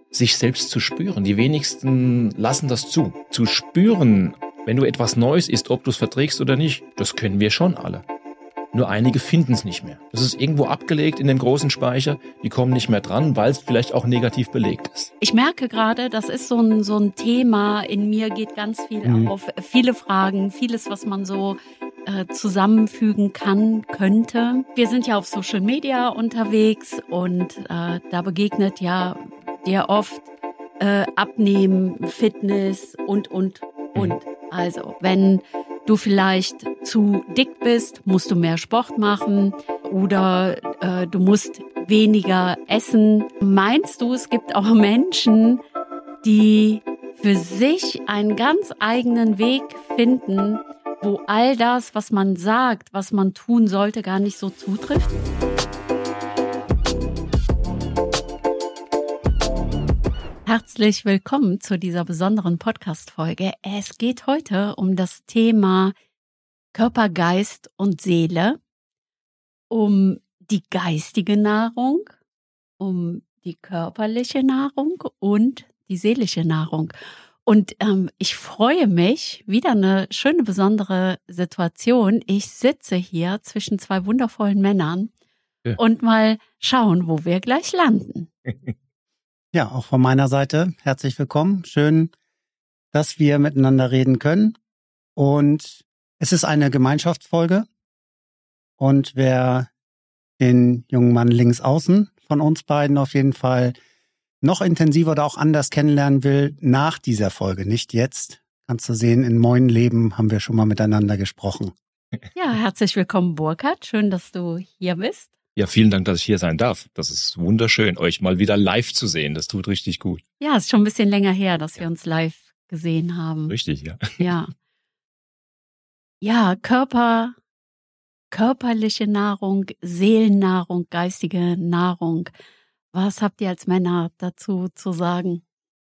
sich selbst zu spüren. Die wenigsten lassen das zu. Zu spüren, wenn du etwas Neues isst, ob du es verträgst oder nicht, das können wir schon alle. Nur einige finden es nicht mehr. Das ist irgendwo abgelegt in dem großen Speicher. Die kommen nicht mehr dran, weil es vielleicht auch negativ belegt ist. Ich merke gerade, das ist so ein Thema. In mir geht ganz viel auf. Viele Fragen, vieles, was man so zusammenfügen könnte. Wir sind ja auf Social Media unterwegs und da begegnet ja dir oft Abnehmen, Fitness und. Also, wenn du vielleicht zu dick bist, musst du mehr Sport machen oder du musst weniger essen. Meinst du, es gibt auch Menschen, die für sich einen ganz eigenen Weg finden, wo all das, was man sagt, was man tun sollte, gar nicht so zutrifft? Herzlich willkommen zu dieser besonderen Podcast-Folge. Es geht heute um das Thema Körper, Geist und Seele, um die geistige Nahrung, um die körperliche Nahrung und die seelische Nahrung. Und ich freue mich, wieder eine schöne, besondere Situation. Ich sitze hier zwischen zwei wundervollen Männern und mal schauen, wo wir gleich landen. Ja, auch von meiner Seite herzlich willkommen. Schön, dass wir miteinander reden können. Und es ist eine Gemeinschaftsfolge. Und wer den jungen Mann links außen von uns beiden auf jeden Fall noch intensiver oder auch anders kennenlernen will, nach dieser Folge, nicht jetzt, kannst du sehen, in Moin Leben haben wir schon mal miteinander gesprochen. Ja, herzlich willkommen, Burkhard. Schön, dass du hier bist. Ja, vielen Dank, dass ich hier sein darf. Das ist wunderschön, euch mal wieder live zu sehen. Das tut richtig gut. Ja, es ist schon ein bisschen länger her, dass wir uns live gesehen haben. Richtig, ja. Ja. Ja, körperliche Nahrung, Seelennahrung, geistige Nahrung. Was habt ihr als Männer dazu zu sagen?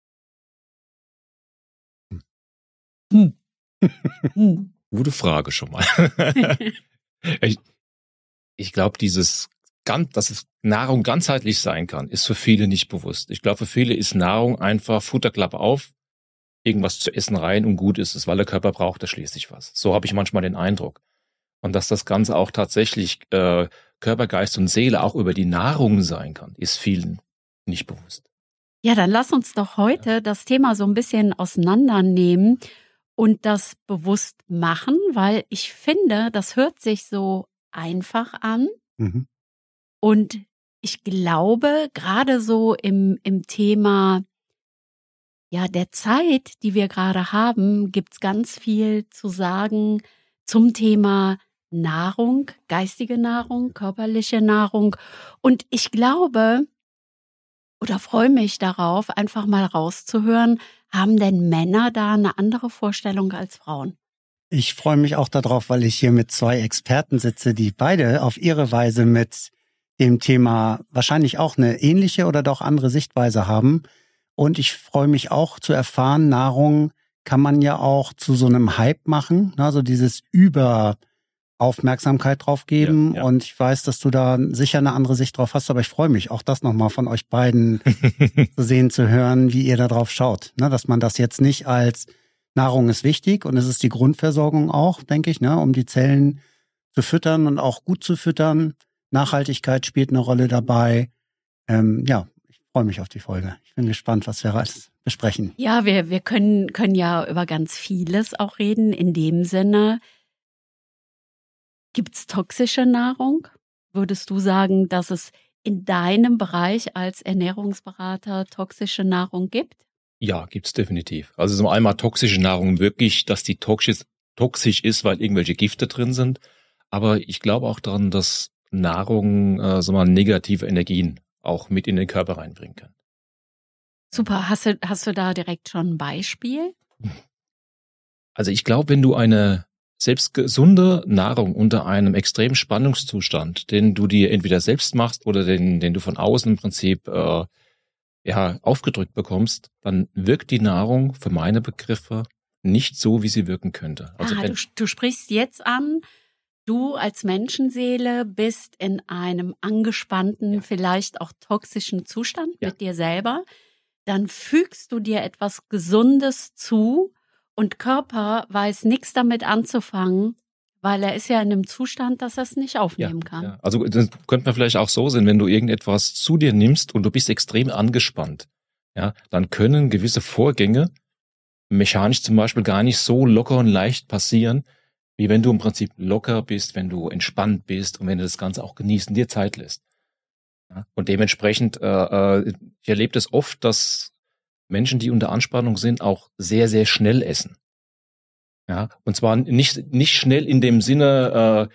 Gute Frage schon mal. Ich glaube, dass es Nahrung ganzheitlich sein kann, ist für viele nicht bewusst. Ich glaube, für viele ist Nahrung einfach Futterklappe auf, irgendwas zu essen rein und gut ist es, weil der Körper braucht, da schließt sich was. So habe ich manchmal den Eindruck. Und dass das Ganze auch tatsächlich Körper, Geist und Seele auch über die Nahrung sein kann, ist vielen nicht bewusst. Ja, dann lass uns doch heute das Thema so ein bisschen auseinandernehmen und das bewusst machen, weil ich finde, das hört sich so einfach an. Mhm. Und ich glaube, gerade so im Thema der Zeit, die wir gerade haben, gibt's ganz viel zu sagen zum Thema Nahrung, geistige Nahrung, körperliche Nahrung. Und ich glaube oder freue mich darauf, einfach mal rauszuhören, haben denn Männer da eine andere Vorstellung als Frauen? Ich freue mich auch darauf, weil ich hier mit zwei Experten sitze, die beide auf ihre Weise mit dem Thema wahrscheinlich auch eine ähnliche oder doch andere Sichtweise haben. Und ich freue mich auch zu erfahren, Nahrung kann man ja auch zu so einem Hype machen, also dieses Aufmerksamkeit drauf geben. Ja. Und ich weiß, dass du da sicher eine andere Sicht drauf hast, aber ich freue mich, auch das nochmal von euch beiden zu sehen, zu hören, wie ihr da drauf schaut. Dass man das jetzt nicht als Nahrung ist wichtig und es ist die Grundversorgung auch, denke ich, um die Zellen zu füttern und auch gut zu füttern. Nachhaltigkeit spielt eine Rolle dabei. Ich freue mich auf die Folge. Ich bin gespannt, was wir alles besprechen. Ja, wir können ja über ganz vieles auch reden. In dem Sinne, gibt's toxische Nahrung? Würdest du sagen, dass es in deinem Bereich als Ernährungsberater toxische Nahrung gibt? Ja, gibt's definitiv. Also zum einmal toxische Nahrung wirklich, dass die toxisch ist, weil irgendwelche Gifte drin sind. Aber ich glaube auch daran, dass Nahrung negative Energien auch mit in den Körper reinbringen kann. Super. Hast du da direkt schon ein Beispiel? Also ich glaube, wenn du eine selbst gesunde Nahrung unter einem extremen Spannungszustand, den du dir entweder selbst machst oder den du von außen im Prinzip aufgedrückt bekommst, dann wirkt die Nahrung für meine Begriffe nicht so, wie sie wirken könnte. Also du sprichst jetzt an, du als Menschenseele bist in einem angespannten, vielleicht auch toxischen Zustand mit dir selber. dann fügst du dir etwas Gesundes zu und Körper weiß nichts damit anzufangen, weil er ist ja in einem Zustand, dass er es nicht aufnehmen kann. Ja. Also das könnte man vielleicht auch so sehen, wenn du irgendetwas zu dir nimmst und du bist extrem angespannt, ja, dann können gewisse Vorgänge mechanisch zum Beispiel gar nicht so locker und leicht passieren, wie wenn du im Prinzip locker bist, wenn du entspannt bist und wenn du das Ganze auch genießt und dir Zeit lässt. Ja, und dementsprechend, ich erlebe das oft, dass Menschen, die unter Anspannung sind, auch sehr, sehr schnell essen. Ja, und zwar nicht schnell in dem Sinne,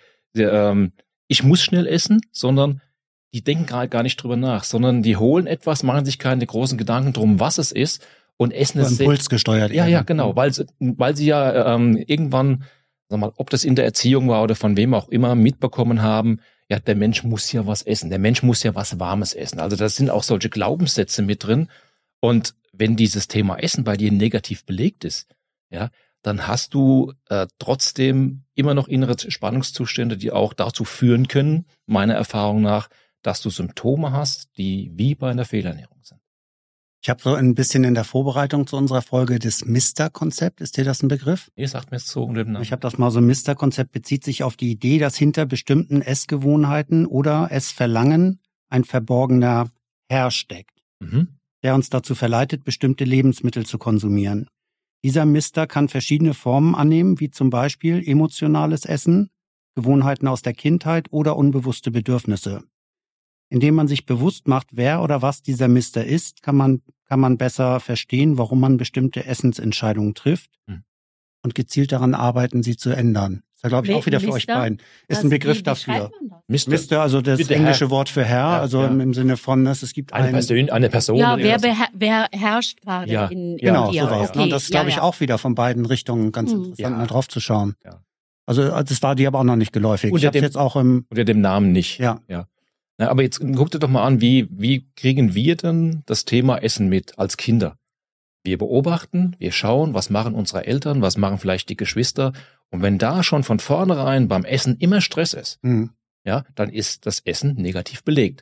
ich muss schnell essen, sondern die denken gar nicht drüber nach, sondern die holen etwas, machen sich keine großen Gedanken drum, was es ist und essen es impulsgesteuert. Ja, genau, weil sie ja irgendwann, sag mal, ob das in der Erziehung war oder von wem auch immer, mitbekommen haben, ja, der Mensch muss ja was essen, der Mensch muss ja was Warmes essen. Also da sind auch solche Glaubenssätze mit drin. Und wenn dieses Thema Essen bei dir negativ belegt ist, ja, dann hast du trotzdem immer noch innere Spannungszustände, die auch dazu führen können, meiner Erfahrung nach, dass du Symptome hast, die wie bei einer Fehlernährung sind. Ich habe so ein bisschen in der Vorbereitung zu unserer Folge das Mister-Konzept. Ist dir das ein Begriff? Ihr sagt mir jetzt so unter dem Namen. Ich habe das mal so, Mister-Konzept bezieht sich auf die Idee, dass hinter bestimmten Essgewohnheiten oder Essverlangen ein verborgener Herr steckt, der uns dazu verleitet, bestimmte Lebensmittel zu konsumieren. Dieser Mister kann verschiedene Formen annehmen, wie zum Beispiel emotionales Essen, Gewohnheiten aus der Kindheit oder unbewusste Bedürfnisse. Indem man sich bewusst macht, wer oder was dieser Mister ist, kann man besser verstehen, warum man bestimmte Essensentscheidungen trifft und gezielt daran arbeiten, sie zu ändern. Das ist, glaube ich, auch wieder für euch beiden. Ist ein Begriff dafür. Mister, also das englische Wort für Herr, also im Sinne von, es gibt eine Person. Ja, wer herrscht gerade in genau, dir. Sowas. Okay. Und das glaube ich auch wieder von beiden Richtungen ganz interessant, mal drauf zu schauen. Ja. Also das war dir aber auch noch nicht geläufig. Unter ich jetzt auch unter dem Namen nicht. Ja. Na, aber jetzt guck dir doch mal an, wie kriegen wir denn das Thema Essen mit als Kinder? Wir beobachten, wir schauen, was machen unsere Eltern, was machen vielleicht die Geschwister. Und wenn da schon von vornherein beim Essen immer Stress ist, ja, dann ist das Essen negativ belegt.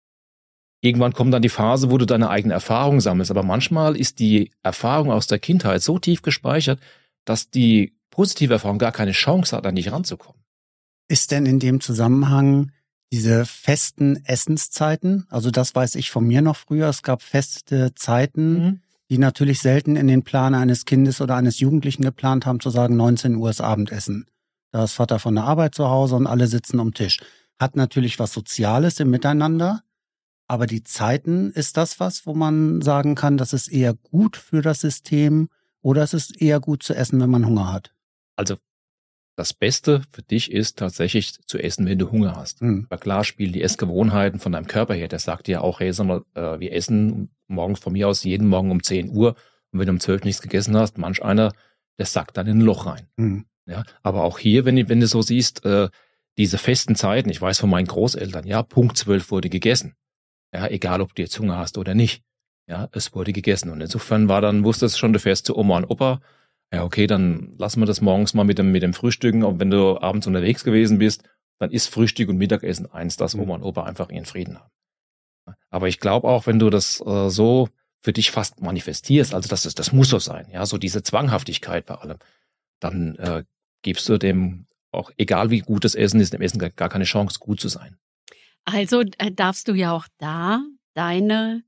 Irgendwann kommt dann die Phase, wo du deine eigene Erfahrung sammelst. Aber manchmal ist die Erfahrung aus der Kindheit so tief gespeichert, dass die positive Erfahrung gar keine Chance hat, an dich ranzukommen. Ist denn in dem Zusammenhang diese festen Essenszeiten, also das weiß ich von mir noch früher, es gab feste Zeiten, die natürlich selten in den Plan eines Kindes oder eines Jugendlichen geplant haben, zu sagen, 19 Uhr ist Abendessen. Da ist Vater von der Arbeit zu Hause und alle sitzen am Tisch. Hat natürlich was Soziales im Miteinander, aber die Zeiten, ist das was, wo man sagen kann, das ist eher gut für das System oder es ist eher gut zu essen, wenn man Hunger hat? Also das Beste für dich ist tatsächlich zu essen, wenn du Hunger hast. Aber klar spielen die Essgewohnheiten von deinem Körper her. Der sagt dir auch, hey, sag mal, wir essen morgens von mir aus jeden Morgen um 10 Uhr. Und wenn du um 12 nichts gegessen hast, manch einer, der sackt dann in ein Loch rein. Ja, aber auch hier, wenn du so siehst, diese festen Zeiten, ich weiß von meinen Großeltern, ja, Punkt 12 wurde gegessen. Ja, egal ob du jetzt Hunger hast oder nicht. Ja, es wurde gegessen. Und insofern wusstest du schon, du fährst zu Oma und Opa. Ja, okay, dann lassen wir das morgens mal mit dem Frühstücken. Und wenn du abends unterwegs gewesen bist, dann ist Frühstück und Mittagessen eins, dass Oma und Opa einfach ihren Frieden haben. Aber ich glaube auch, wenn du das so für dich fast manifestierst, also das muss so sein, ja, so diese Zwanghaftigkeit bei allem, dann gibst du dem auch, egal wie gut das Essen ist, dem Essen gar keine Chance, gut zu sein. Also darfst du ja auch da deine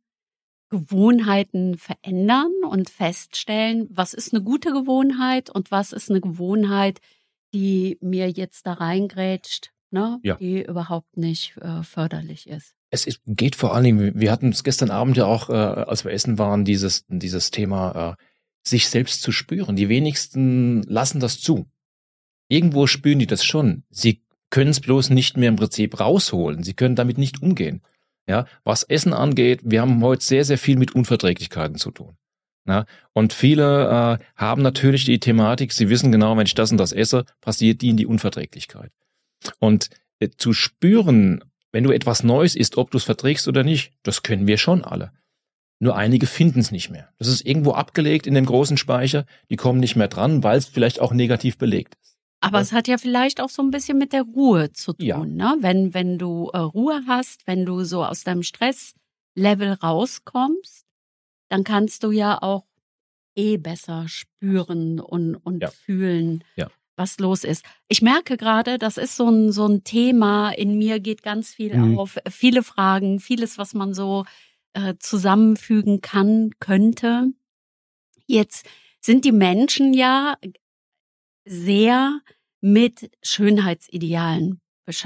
Gewohnheiten verändern und feststellen, was ist eine gute Gewohnheit und was ist eine Gewohnheit, die mir jetzt da reingrätscht, ne? Ja. Die überhaupt nicht förderlich ist. Geht vor allen Dingen, wir hatten es gestern Abend ja auch, als wir essen waren, dieses Thema, sich selbst zu spüren. Die wenigsten lassen das zu. Irgendwo spüren die das schon. Sie können es bloß nicht mehr im Prinzip rausholen. Sie können damit nicht umgehen. Ja, was Essen angeht, wir haben heute sehr, sehr viel mit Unverträglichkeiten zu tun. Ja, und viele haben natürlich die Thematik, sie wissen genau, wenn ich das und das esse, passiert die in die Unverträglichkeit. Und zu spüren, wenn du etwas Neues isst, ob du es verträgst oder nicht, das können wir schon alle. Nur einige finden es nicht mehr. Das ist irgendwo abgelegt in dem großen Speicher, die kommen nicht mehr dran, weil es vielleicht auch negativ belegt ist. Aber es hat ja vielleicht auch so ein bisschen mit der Ruhe zu tun, ne? Wenn du Ruhe hast, wenn du so aus deinem Stresslevel rauskommst, dann kannst du ja auch besser spüren und fühlen, was los ist. Ich merke gerade, das ist so ein Thema, in mir geht ganz viel auf, viele Fragen, vieles, was man so zusammenfügen könnte. Jetzt sind die Menschen ja sehr mit Schönheitsidealen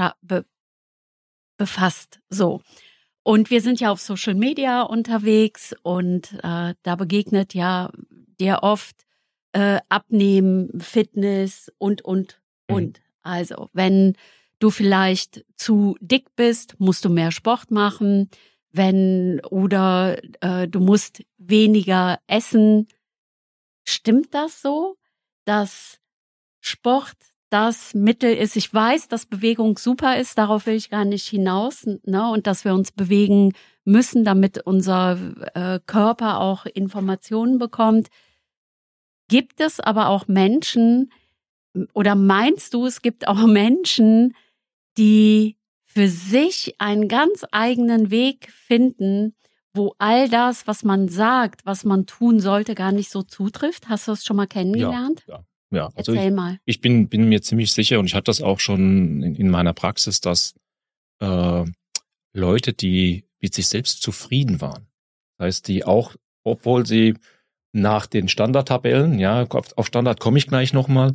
befasst, so. Und wir sind ja auf Social Media unterwegs und da begegnet ja dir oft Abnehmen, Fitness und. Also, wenn du vielleicht zu dick bist, musst du mehr Sport machen, du musst weniger essen. Stimmt das so, dass Sport das Mittel ist? Ich weiß, dass Bewegung super ist, darauf will ich gar nicht hinaus, ne? Und dass wir uns bewegen müssen, damit unser Körper auch Informationen bekommt. Gibt es aber auch Menschen, oder meinst du, es gibt auch Menschen, die für sich einen ganz eigenen Weg finden, wo all das, was man sagt, was man tun sollte, gar nicht so zutrifft? Hast du das schon mal kennengelernt? Ja, also erzähl mal. Ich bin mir ziemlich sicher, und ich hatte das auch schon in meiner Praxis, dass Leute, die mit sich selbst zufrieden waren, das heißt, die auch, obwohl sie nach den Standardtabellen, auf Standard komme ich gleich nochmal,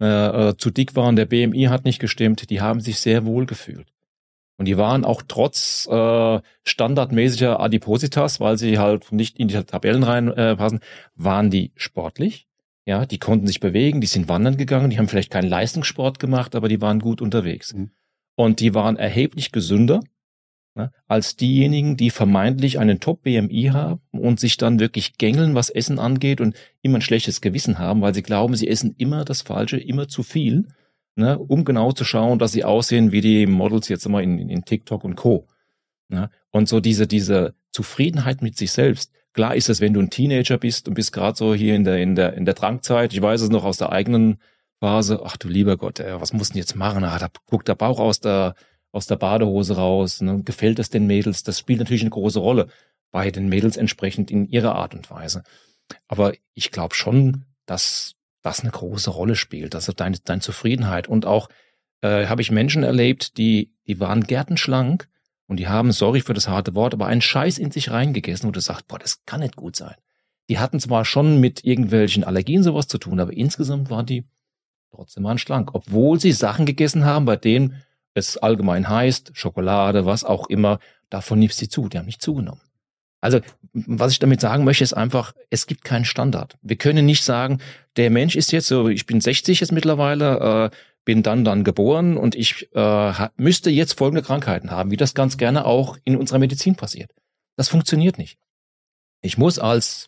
zu dick waren, der BMI hat nicht gestimmt, die haben sich sehr wohl gefühlt. Und die waren auch trotz standardmäßiger Adipositas, weil sie halt nicht in die Tabellen reinpassen, waren die sportlich. Ja, die konnten sich bewegen, die sind wandern gegangen, die haben vielleicht keinen Leistungssport gemacht, aber die waren gut unterwegs. Und die waren erheblich gesünder, ne, als diejenigen, die vermeintlich einen Top-BMI haben und sich dann wirklich gängeln, was Essen angeht und immer ein schlechtes Gewissen haben, weil sie glauben, sie essen immer das Falsche, immer zu viel, ne, um genau zu schauen, dass sie aussehen wie die Models jetzt immer in TikTok und Co. Ne? Und so diese Zufriedenheit mit sich selbst. Klar ist es, wenn du ein Teenager bist und bist gerade so hier in der Drangzeit, ich weiß es noch aus der eigenen Phase, ach du lieber Gott, was musst du denn jetzt machen? Da guckt der Bauch aus der Badehose raus, ne? Gefällt es den Mädels? Das spielt natürlich eine große Rolle bei den Mädels entsprechend in ihrer Art und Weise. Aber ich glaube schon, dass das eine große Rolle spielt, also deine Zufriedenheit. Und auch habe ich Menschen erlebt, die waren gärtenschlank, und die haben, sorry für das harte Wort, aber einen Scheiß in sich reingegessen, wo du sagst, boah, das kann nicht gut sein. Die hatten zwar schon mit irgendwelchen Allergien sowas zu tun, aber insgesamt waren die trotzdem mal schlank. Obwohl sie Sachen gegessen haben, bei denen es allgemein heißt, Schokolade, was auch immer, davon nimmst sie zu. Die haben nicht zugenommen. Also, was ich damit sagen möchte, ist einfach, es gibt keinen Standard. Wir können nicht sagen, der Mensch ist jetzt so, ich bin 60 jetzt mittlerweile, bin dann geboren und ich müsste jetzt folgende Krankheiten haben, wie das ganz gerne auch in unserer Medizin passiert. Das funktioniert nicht. Ich muss als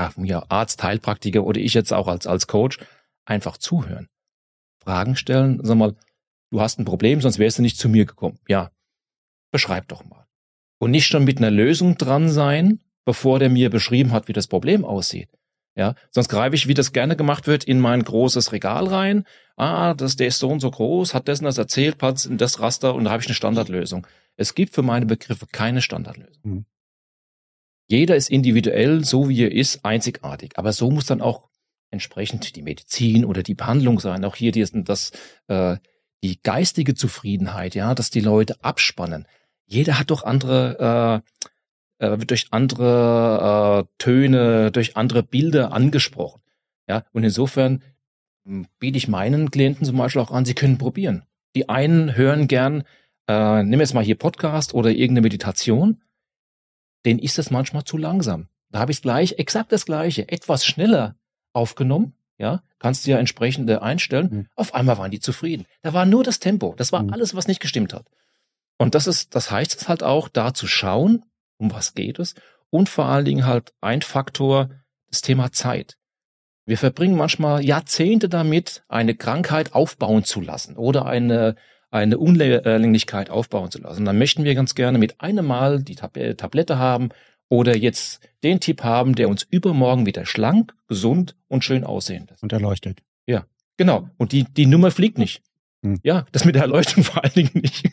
Arzt, Heilpraktiker oder ich jetzt auch als Coach einfach zuhören. Fragen stellen, sag mal, du hast ein Problem, sonst wärst du nicht zu mir gekommen. Ja, beschreib doch mal. Und nicht schon mit einer Lösung dran sein, bevor der mir beschrieben hat, wie das Problem aussieht. Ja, sonst greife ich, wie das gerne gemacht wird, in mein großes Regal rein. Der ist so und so groß, hat das und das erzählt, passt in das Raster und da habe ich eine Standardlösung. Es gibt für meine Begriffe keine Standardlösung. Jeder ist individuell, so wie er ist, einzigartig. Aber so muss dann auch entsprechend die Medizin oder die Behandlung sein. Auch hier die geistige Zufriedenheit, ja, dass die Leute abspannen. Jeder hat doch wird durch andere Töne, durch andere Bilder angesprochen. Ja, und insofern biete ich meinen Klienten zum Beispiel auch an, sie können probieren. Die einen hören gern, nimm jetzt mal hier Podcast oder irgendeine Meditation, denen ist das manchmal zu langsam. Da habe ich exakt das Gleiche, etwas schneller aufgenommen, ja, kannst du ja entsprechend einstellen. Auf einmal waren die zufrieden. Da war nur das Tempo, das war alles, was nicht gestimmt hat. Und das heißt es halt auch, da zu schauen, um was geht es, und vor allen Dingen halt ein Faktor, das Thema Zeit. Wir verbringen manchmal Jahrzehnte damit, eine Krankheit aufbauen zu lassen oder eine Unlänglichkeit aufbauen zu lassen. Dann möchten wir ganz gerne mit einem Mal die Tablette haben oder jetzt den Tipp haben, der uns übermorgen wieder schlank, gesund und schön aussehen lässt. Und erleuchtet. Ja, genau. Und die Nummer fliegt nicht. Ja, das mit der Erleuchtung vor allen Dingen nicht.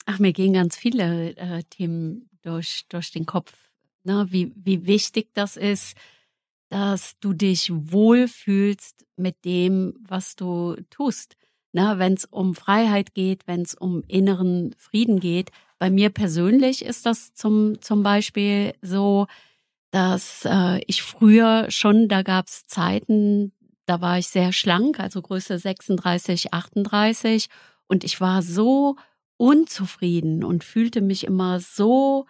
Ach, mir gehen ganz viele Themen durch den Kopf, ne? Wie wichtig das ist, dass du dich wohlfühlst mit dem, was du tust. Ne? Wenn es um Freiheit geht, wenn es um inneren Frieden geht. Bei mir persönlich ist das zum Beispiel so, dass ich früher schon, da gab es Zeiten, da war ich sehr schlank, also Größe 36, 38 und ich war so unzufrieden und fühlte mich immer so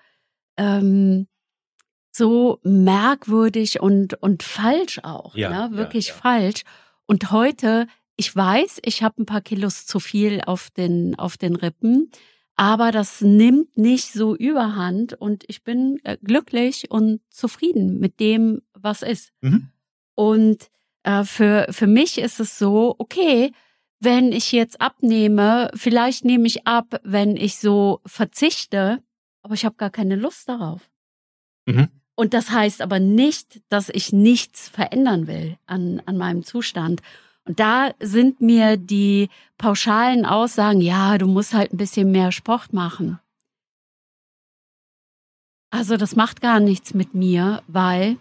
so merkwürdig und falsch auch, ne? Wirklich falsch. Und heute, ich weiß, ich habe ein paar Kilos zu viel auf den Rippen, aber das nimmt nicht so Überhand und ich bin glücklich und zufrieden mit dem, was ist. Mhm. Und für mich ist es so, okay, wenn ich jetzt abnehme, vielleicht nehme ich ab, wenn ich so verzichte, aber ich habe gar keine Lust darauf. Mhm. Und das heißt aber nicht, dass ich nichts verändern will an meinem Zustand. Und da sind mir die pauschalen Aussagen, ja, du musst halt ein bisschen mehr Sport machen. Also das macht gar nichts mit mir, weil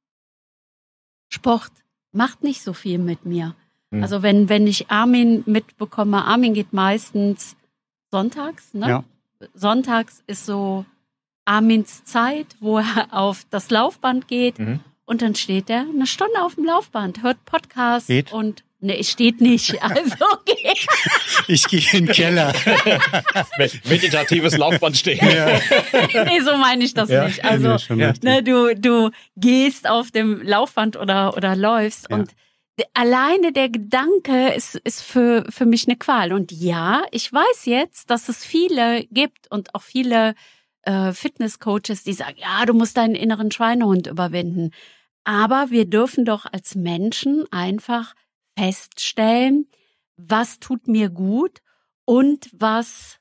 Sport macht nicht so viel mit mir. Mhm. Also wenn ich Armin mitbekomme, Armin geht meistens sonntags, ne? Ja. Sonntags ist so Armins Zeit, wo er auf das Laufband geht und dann steht er eine Stunde auf dem Laufband, hört Podcasts und ne, steht nicht. Also okay. Ich gehe in den Keller. Meditatives Laufband stehen. Ja. Nee, so meine ich das nicht. Also ne, du gehst auf dem Laufband oder läufst und alleine der Gedanke ist für mich eine Qual. Und ja, ich weiß jetzt, dass es viele gibt und auch viele Fitnesscoaches, die sagen, ja, du musst deinen inneren Schweinehund überwinden. Aber wir dürfen doch als Menschen einfach feststellen, was tut mir gut und was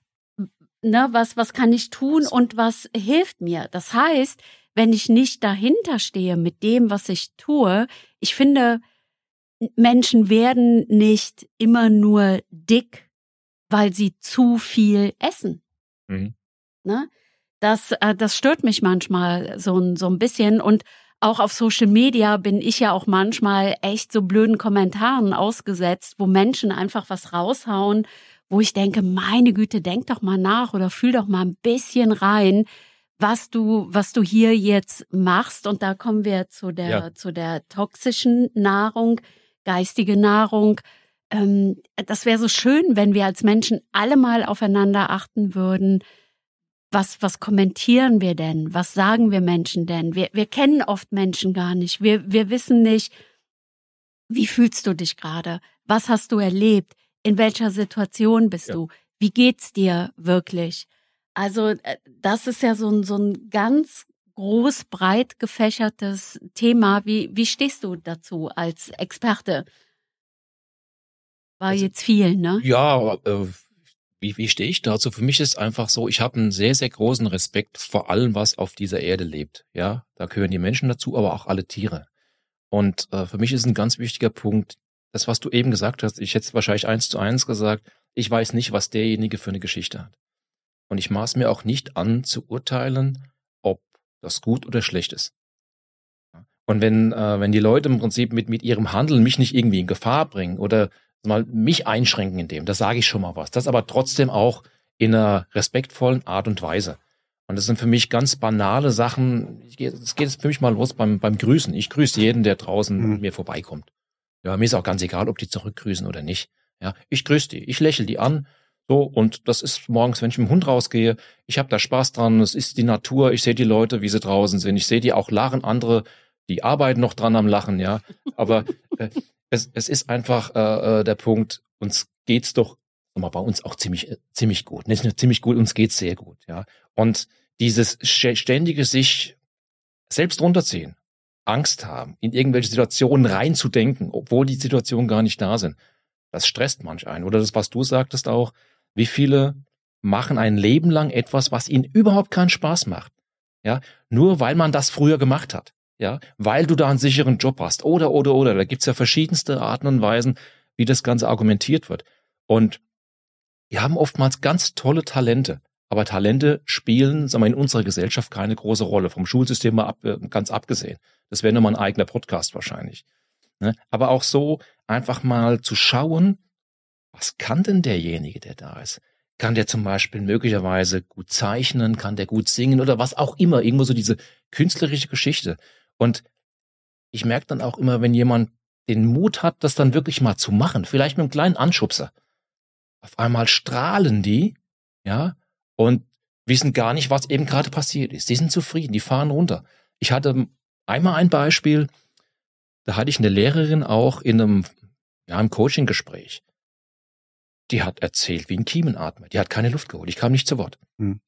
kann ich tun und was hilft mir. Das heißt, wenn ich nicht dahinter stehe mit dem, was ich tue, ich finde, Menschen werden nicht immer nur dick, weil sie zu viel essen. Mhm. Ne? Das stört mich manchmal so ein bisschen und auch auf Social Media bin ich ja auch manchmal echt so blöden Kommentaren ausgesetzt, wo Menschen einfach was raushauen, wo ich denke, meine Güte, denk doch mal nach oder fühl doch mal ein bisschen rein, was du hier jetzt machst. Und da kommen wir zu der toxischen Nahrung, geistige Nahrung. Das wäre so schön, wenn wir als Menschen alle mal aufeinander achten würden. Was kommentieren wir denn? Was sagen wir Menschen denn? Wir kennen oft Menschen gar nicht. Wir wissen nicht, wie fühlst du dich gerade? Was hast du erlebt? In welcher Situation bist du? Wie geht's dir wirklich? Also das ist ja so ein ganz groß, breit gefächertes Thema. Wie stehst du dazu als Experte? War jetzt viel, ne? Ja, wie stehe ich dazu? Für mich ist einfach so, ich habe einen sehr, sehr großen Respekt vor allem, was auf dieser Erde lebt. Ja, da gehören die Menschen dazu, aber auch alle Tiere. Und für mich ist ein ganz wichtiger Punkt, das, was du eben gesagt hast, ich hätte es wahrscheinlich 1:1 gesagt, ich weiß nicht, was derjenige für eine Geschichte hat. Und ich maß mir auch nicht an, zu urteilen, ob das gut oder schlecht ist. Und wenn die Leute im Prinzip mit ihrem Handeln mich nicht irgendwie in Gefahr bringen oder mal mich einschränken in dem, da sage ich schon mal was. Das aber trotzdem auch in einer respektvollen Art und Weise. Und das sind für mich ganz banale Sachen. Es geht jetzt für mich mal los beim Grüßen. Ich grüße jeden, der draußen mir vorbeikommt. Ja, mir ist auch ganz egal, ob die zurückgrüßen oder nicht. Ja, ich grüße die, ich lächle die an. So, und das ist morgens, wenn ich mit dem Hund rausgehe, ich habe da Spaß dran, es ist die Natur, ich sehe die Leute, wie sie draußen sind, ich sehe die auch lachen, andere, die arbeiten noch dran am Lachen, ja. Aber es ist einfach der Punkt, uns geht's doch bei uns auch ziemlich gut. Nicht nur ziemlich gut, uns geht's sehr gut, ja. Und dieses ständige sich selbst runterziehen, Angst haben, in irgendwelche Situationen reinzudenken, obwohl die Situationen gar nicht da sind, das stresst manch einen. Oder das, was du sagtest auch, wie viele machen ein Leben lang etwas, was ihnen überhaupt keinen Spaß macht, ja, nur weil man das früher gemacht hat. Ja, weil du da einen sicheren Job hast. Oder. Da gibt's ja verschiedenste Arten und Weisen, wie das Ganze argumentiert wird. Und die haben oftmals ganz tolle Talente. aber Talente spielen, sagen wir, in unserer Gesellschaft keine große Rolle, vom Schulsystem mal ganz abgesehen. Das wäre nochmal ein eigener Podcast wahrscheinlich. Ne? Aber auch so einfach mal zu schauen, was kann denn derjenige, der da ist? Kann der zum Beispiel möglicherweise gut zeichnen, kann der gut singen oder was auch immer, irgendwo so diese künstlerische Geschichte. Und ich merke dann auch immer, wenn jemand den Mut hat, das dann wirklich mal zu machen, vielleicht mit einem kleinen Anschubser, auf einmal strahlen die, ja, und wissen gar nicht, was eben gerade passiert ist. Die sind zufrieden, die fahren runter. Ich hatte einmal ein Beispiel, da hatte ich eine Lehrerin auch im Coaching-Gespräch. Die hat erzählt wie ein Kiemenatmer. Die hat keine Luft geholt. Ich kam nicht zu Wort.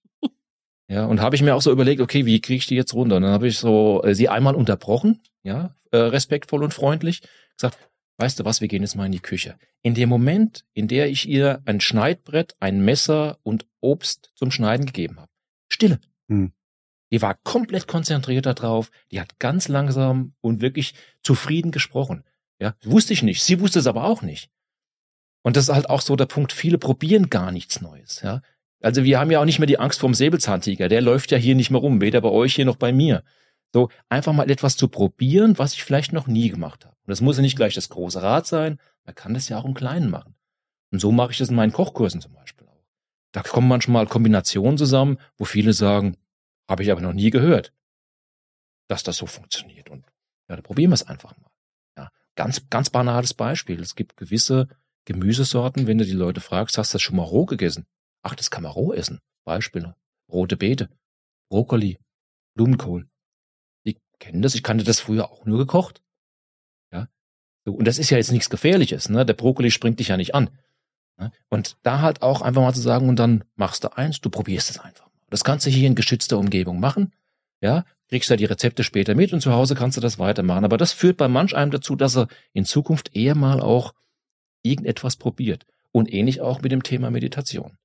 Ja, und habe ich mir auch so überlegt, okay, wie kriege ich die jetzt runter? Und dann habe ich so sie einmal unterbrochen, ja, respektvoll und freundlich, gesagt, weißt du was, wir gehen jetzt mal in die Küche. In dem Moment, in der ich ihr ein Schneidbrett, ein Messer und Obst zum Schneiden gegeben habe, Stille. Die war komplett konzentriert darauf, die hat ganz langsam und wirklich zufrieden gesprochen. Ja, wusste ich nicht, sie wusste es aber auch nicht. Und das ist halt auch so der Punkt, viele probieren gar nichts Neues, ja. Also wir haben ja auch nicht mehr die Angst vorm Säbelzahntiger, der läuft ja hier nicht mehr rum, weder bei euch hier noch bei mir. So, einfach mal etwas zu probieren, was ich vielleicht noch nie gemacht habe. Und das muss ja nicht gleich das große Rad sein, man kann das ja auch im Kleinen machen. Und so mache ich das in meinen Kochkursen zum Beispiel auch. Da kommen manchmal Kombinationen zusammen, wo viele sagen, habe ich aber noch nie gehört, dass das so funktioniert. Und ja, da probieren wir es einfach mal. Ja, ganz banales Beispiel. Es gibt gewisse Gemüsesorten, wenn du die Leute fragst, hast du das schon mal roh gegessen? Ach, das kann man roh essen. Beispiele. Rote Beete, Brokkoli, Blumenkohl. Die kennen das. Ich kannte das früher auch nur gekocht. Ja. So, und das ist ja jetzt nichts Gefährliches, ne? Der Brokkoli springt dich ja nicht an. Ne? Und da halt auch einfach mal zu sagen, und dann machst du eins, du probierst es einfach mal. Das kannst du hier in geschützter Umgebung machen. Ja, kriegst ja die Rezepte später mit und zu Hause kannst du das weitermachen. Aber das führt bei manch einem dazu, dass er in Zukunft eher mal auch irgendetwas probiert. Und ähnlich auch mit dem Thema Meditation.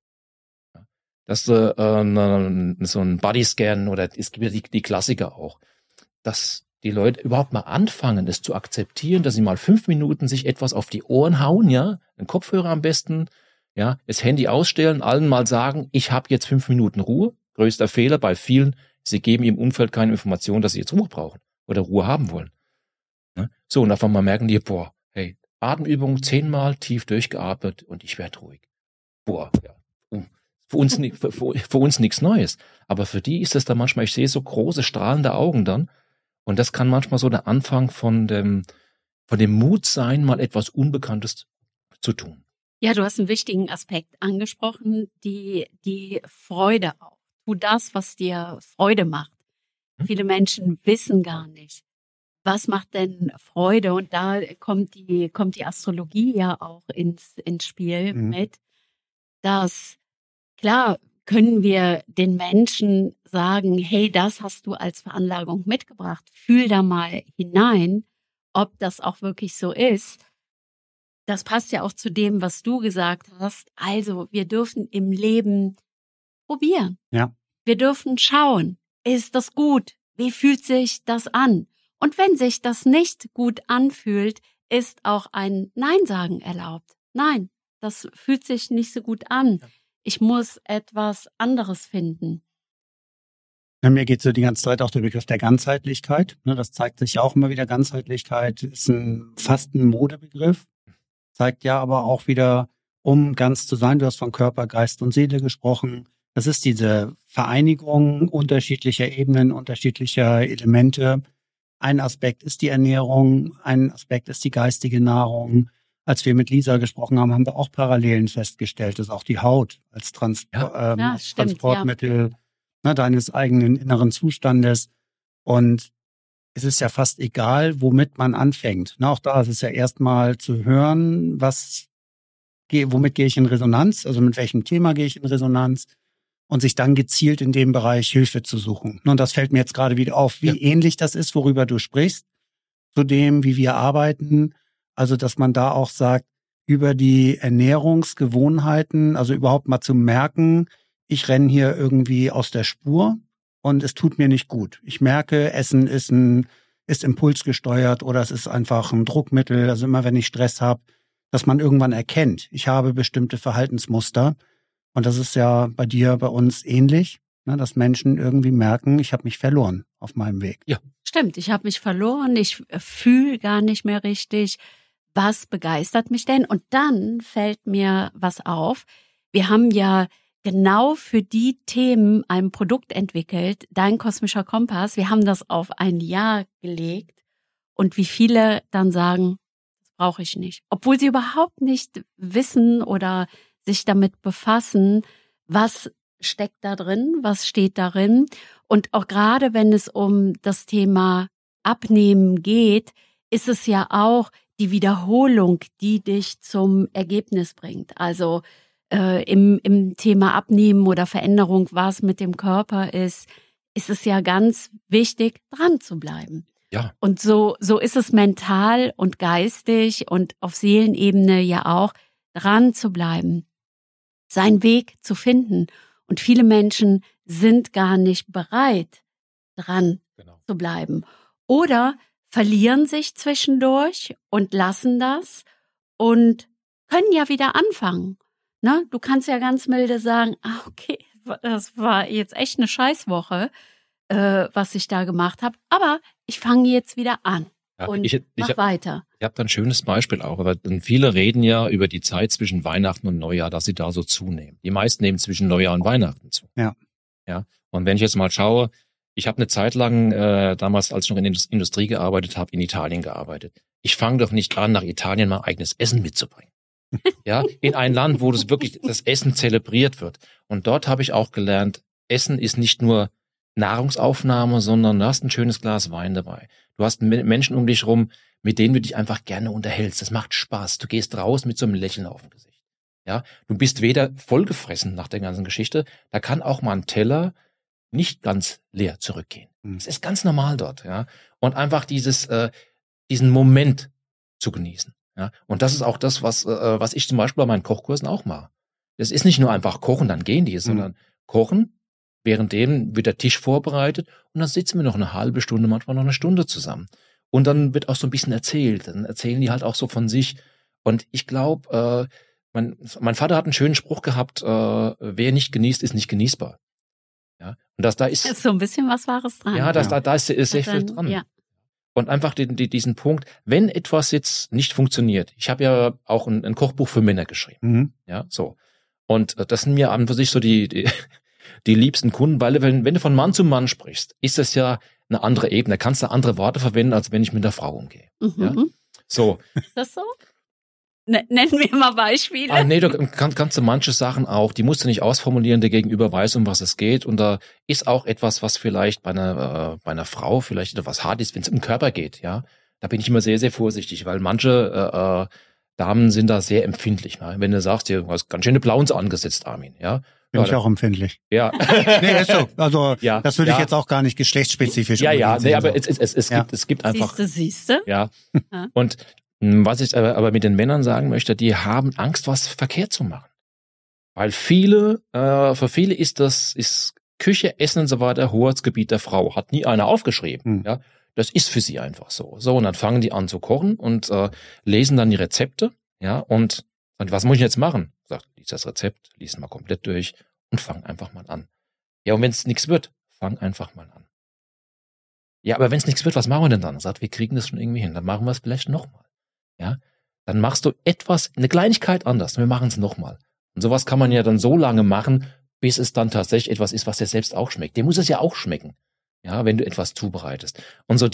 Dass so ein Bodyscan oder es gibt ja die Klassiker auch, dass die Leute überhaupt mal anfangen, es zu akzeptieren, dass sie mal 5 Minuten sich etwas auf die Ohren hauen, ja, einen Kopfhörer am besten, ja, das Handy ausstellen, allen mal sagen, ich habe jetzt 5 Minuten Ruhe. Größter Fehler bei vielen, sie geben im Umfeld keine Information, dass sie jetzt Ruhe brauchen oder Ruhe haben wollen. So, und einfach mal merken die, boah, hey, Atemübung 10-mal tief durchgeatmet und ich werde ruhig. Boah, ja. Für uns nichts Neues. Aber für die ist es dann manchmal, ich sehe so große, strahlende Augen dann. Und das kann manchmal so der Anfang von dem Mut sein, mal etwas Unbekanntes zu tun. Ja, du hast einen wichtigen Aspekt angesprochen, die Freude auch. Tu das, was dir Freude macht. Viele Menschen wissen gar nicht, was macht denn Freude? Und da kommt die Astrologie ja auch ins Spiel mit, dass klar können wir den Menschen sagen, hey, das hast du als Veranlagung mitgebracht. Fühl da mal hinein, ob das auch wirklich so ist. Das passt ja auch zu dem, was du gesagt hast. Also, wir dürfen im Leben probieren. Ja. Wir dürfen schauen, ist das gut? Wie fühlt sich das an? Und wenn sich das nicht gut anfühlt, ist auch ein Nein sagen erlaubt. Nein, das fühlt sich nicht so gut an. Ich muss etwas anderes finden. Ja, mir geht so die ganze Zeit auch der Begriff der Ganzheitlichkeit. Das zeigt sich ja auch immer wieder. Ganzheitlichkeit ist fast ein Modebegriff. Zeigt ja aber auch wieder, um ganz zu sein, du hast von Körper, Geist und Seele gesprochen. Das ist diese Vereinigung unterschiedlicher Ebenen, unterschiedlicher Elemente. Ein Aspekt ist die Ernährung, ein Aspekt ist die geistige Nahrung. Als wir mit Lisa gesprochen haben, haben wir auch Parallelen festgestellt, dass auch die Haut als Transportmittel deines eigenen inneren Zustandes. Und es ist ja fast egal, womit man anfängt. Auch da ist es ja erstmal zu hören, womit gehe ich in Resonanz, also mit welchem Thema gehe ich in Resonanz und sich dann gezielt in dem Bereich Hilfe zu suchen. Und das fällt mir jetzt gerade wieder auf, wie ähnlich das ist, worüber du sprichst, zu dem, wie wir arbeiten. Also, dass man da auch sagt, über die Ernährungsgewohnheiten, also überhaupt mal zu merken, ich renne hier irgendwie aus der Spur und es tut mir nicht gut. Ich merke, Essen ist impulsgesteuert oder es ist einfach ein Druckmittel. Also immer wenn ich Stress habe, dass man irgendwann erkennt, ich habe bestimmte Verhaltensmuster Und das ist ja bei dir, bei uns ähnlich, ne, dass Menschen irgendwie merken, ich habe mich verloren auf meinem Weg. Ja. Stimmt, ich habe mich verloren, ich fühle gar nicht mehr richtig. Was begeistert mich denn? Und dann fällt mir was auf. Wir haben ja genau für die Themen ein Produkt entwickelt, Dein kosmischer Kompass. Wir haben das auf ein Jahr gelegt. Und wie viele dann sagen, das brauche ich nicht. Obwohl sie überhaupt nicht wissen oder sich damit befassen, was steckt da drin, was steht darin. Und auch gerade wenn es um das Thema Abnehmen geht, ist es ja auch die Wiederholung, die dich zum Ergebnis bringt. Also im Thema Abnehmen oder Veränderung, was mit dem Körper ist es ja ganz wichtig, dran zu bleiben. Ja. Und so ist es mental und geistig und auf Seelenebene ja auch, dran zu bleiben, seinen Weg zu finden. Und viele Menschen sind gar nicht bereit, dran zu bleiben. Oder verlieren sich zwischendurch und lassen das und können ja wieder anfangen. Ne? Du kannst ja ganz milde sagen, okay, das war jetzt echt eine Scheißwoche, was ich da gemacht habe, aber ich fange jetzt wieder an und mach weiter. Ich habe da ein schönes Beispiel auch, aber viele reden ja über die Zeit zwischen Weihnachten und Neujahr, dass sie da so zunehmen. Die meisten nehmen zwischen Neujahr und Weihnachten zu. Ja. Ja. Und wenn ich jetzt mal schaue, ich habe eine Zeit lang, damals, als ich noch in der Industrie gearbeitet habe, in Italien gearbeitet. Ich fange doch nicht an, nach Italien mein eigenes Essen mitzubringen. Ja, in ein Land, wo das wirklich das Essen zelebriert wird. Und dort habe ich auch gelernt, Essen ist nicht nur Nahrungsaufnahme, sondern du hast ein schönes Glas Wein dabei. Du hast Menschen um dich rum, mit denen du dich einfach gerne unterhältst. Das macht Spaß. Du gehst raus mit so einem Lächeln auf dem Gesicht. Ja, du bist weder vollgefressen nach der ganzen Geschichte. Da kann auch mal ein Teller nicht ganz leer zurückgehen. Es ist ganz normal dort, ja. Und einfach diesen Moment zu genießen. Ja, und das ist auch das, was ich zum Beispiel bei meinen Kochkursen auch mache. Es ist nicht nur einfach kochen, dann gehen die, sondern kochen, währenddem wird der Tisch vorbereitet und dann sitzen wir noch eine halbe Stunde, manchmal noch eine Stunde zusammen. Und dann wird auch so ein bisschen erzählt. Dann erzählen die halt auch so von sich. Und ich glaube, mein Vater hat einen schönen Spruch gehabt, wer nicht genießt, ist nicht genießbar. Ja, und da ist so ein bisschen was Wahres dran. Ja, da ist sehr viel dran. Ja. Und einfach diesen Punkt, wenn etwas jetzt nicht funktioniert. Ich habe ja auch ein Kochbuch für Männer geschrieben. Ja, so. Und das sind mir an und für sich so die liebsten Kunden, weil wenn du von Mann zu Mann sprichst, ist das ja eine andere Ebene. Da kannst du andere Worte verwenden, als wenn ich mit der Frau umgehe. Ja? So. Ist das so? Nennen wir mal Beispiele. Nee, du kannst du manche Sachen auch, die musst du nicht ausformulieren, der Gegenüber weiß, um was es geht. Und da ist auch etwas, was vielleicht bei einer Frau vielleicht etwas hart ist, wenn es um den Körper geht. Ja, da bin ich immer sehr, sehr vorsichtig, weil manche Damen sind da sehr empfindlich. Ne? Wenn du sagst, du hast ganz schöne Blauens angesetzt, Armin. Ja, bin ich auch empfindlich. Ja. Nee, ist so. Also das würde ich jetzt auch gar nicht geschlechtsspezifisch nee, aber es gibt einfach. Siehste. Ja. Und was ich aber mit den Männern sagen möchte, die haben Angst, was verkehrt zu machen. Weil für viele ist Küche, Essen und so weiter Hoheitsgebiet der Frau. Hat nie einer aufgeschrieben. Ja, das ist für sie einfach so. So, und dann fangen die an zu kochen und lesen dann die Rezepte. Ja, und was muss ich jetzt machen? Sagt, lies das Rezept, lies mal komplett durch und fang einfach mal an. Ja, und wenn es nichts wird, fang einfach mal an. Ja, aber wenn es nichts wird, was machen wir denn dann? Sagt, wir kriegen das schon irgendwie hin. Dann machen wir es vielleicht nochmal. Ja, dann machst du eine Kleinigkeit anders. Wir machen es nochmal. Und sowas kann man ja dann so lange machen, bis es dann tatsächlich etwas ist, was dir selbst auch schmeckt. Dir muss es ja auch schmecken. Ja, wenn du etwas zubereitest. Und so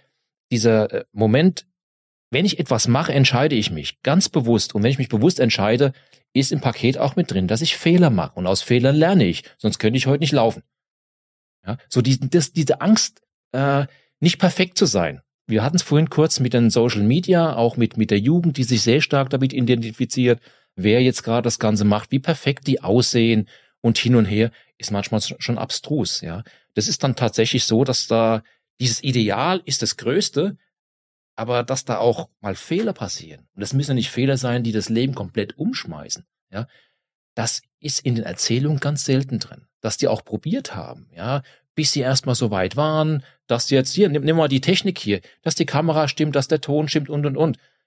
dieser Moment, wenn ich etwas mache, entscheide ich mich ganz bewusst. Und wenn ich mich bewusst entscheide, ist im Paket auch mit drin, dass ich Fehler mache. Und aus Fehlern lerne ich. Sonst könnte ich heute nicht laufen. Ja, so diese Angst, nicht perfekt zu sein. Wir hatten es vorhin kurz mit den Social Media, auch mit der Jugend, die sich sehr stark damit identifiziert, wer jetzt gerade das Ganze macht, wie perfekt die aussehen und hin und her, ist manchmal schon abstrus. Ja, das ist dann tatsächlich so, dass da dieses Ideal ist das Größte, aber dass da auch mal Fehler passieren. Und das müssen ja nicht Fehler sein, die das Leben komplett umschmeißen. Ja, das ist in den Erzählungen ganz selten drin, dass die auch probiert haben. Ja, bis sie erstmal so weit waren, dass jetzt hier, nimm mal die Technik hier, dass die Kamera stimmt, dass der Ton stimmt und.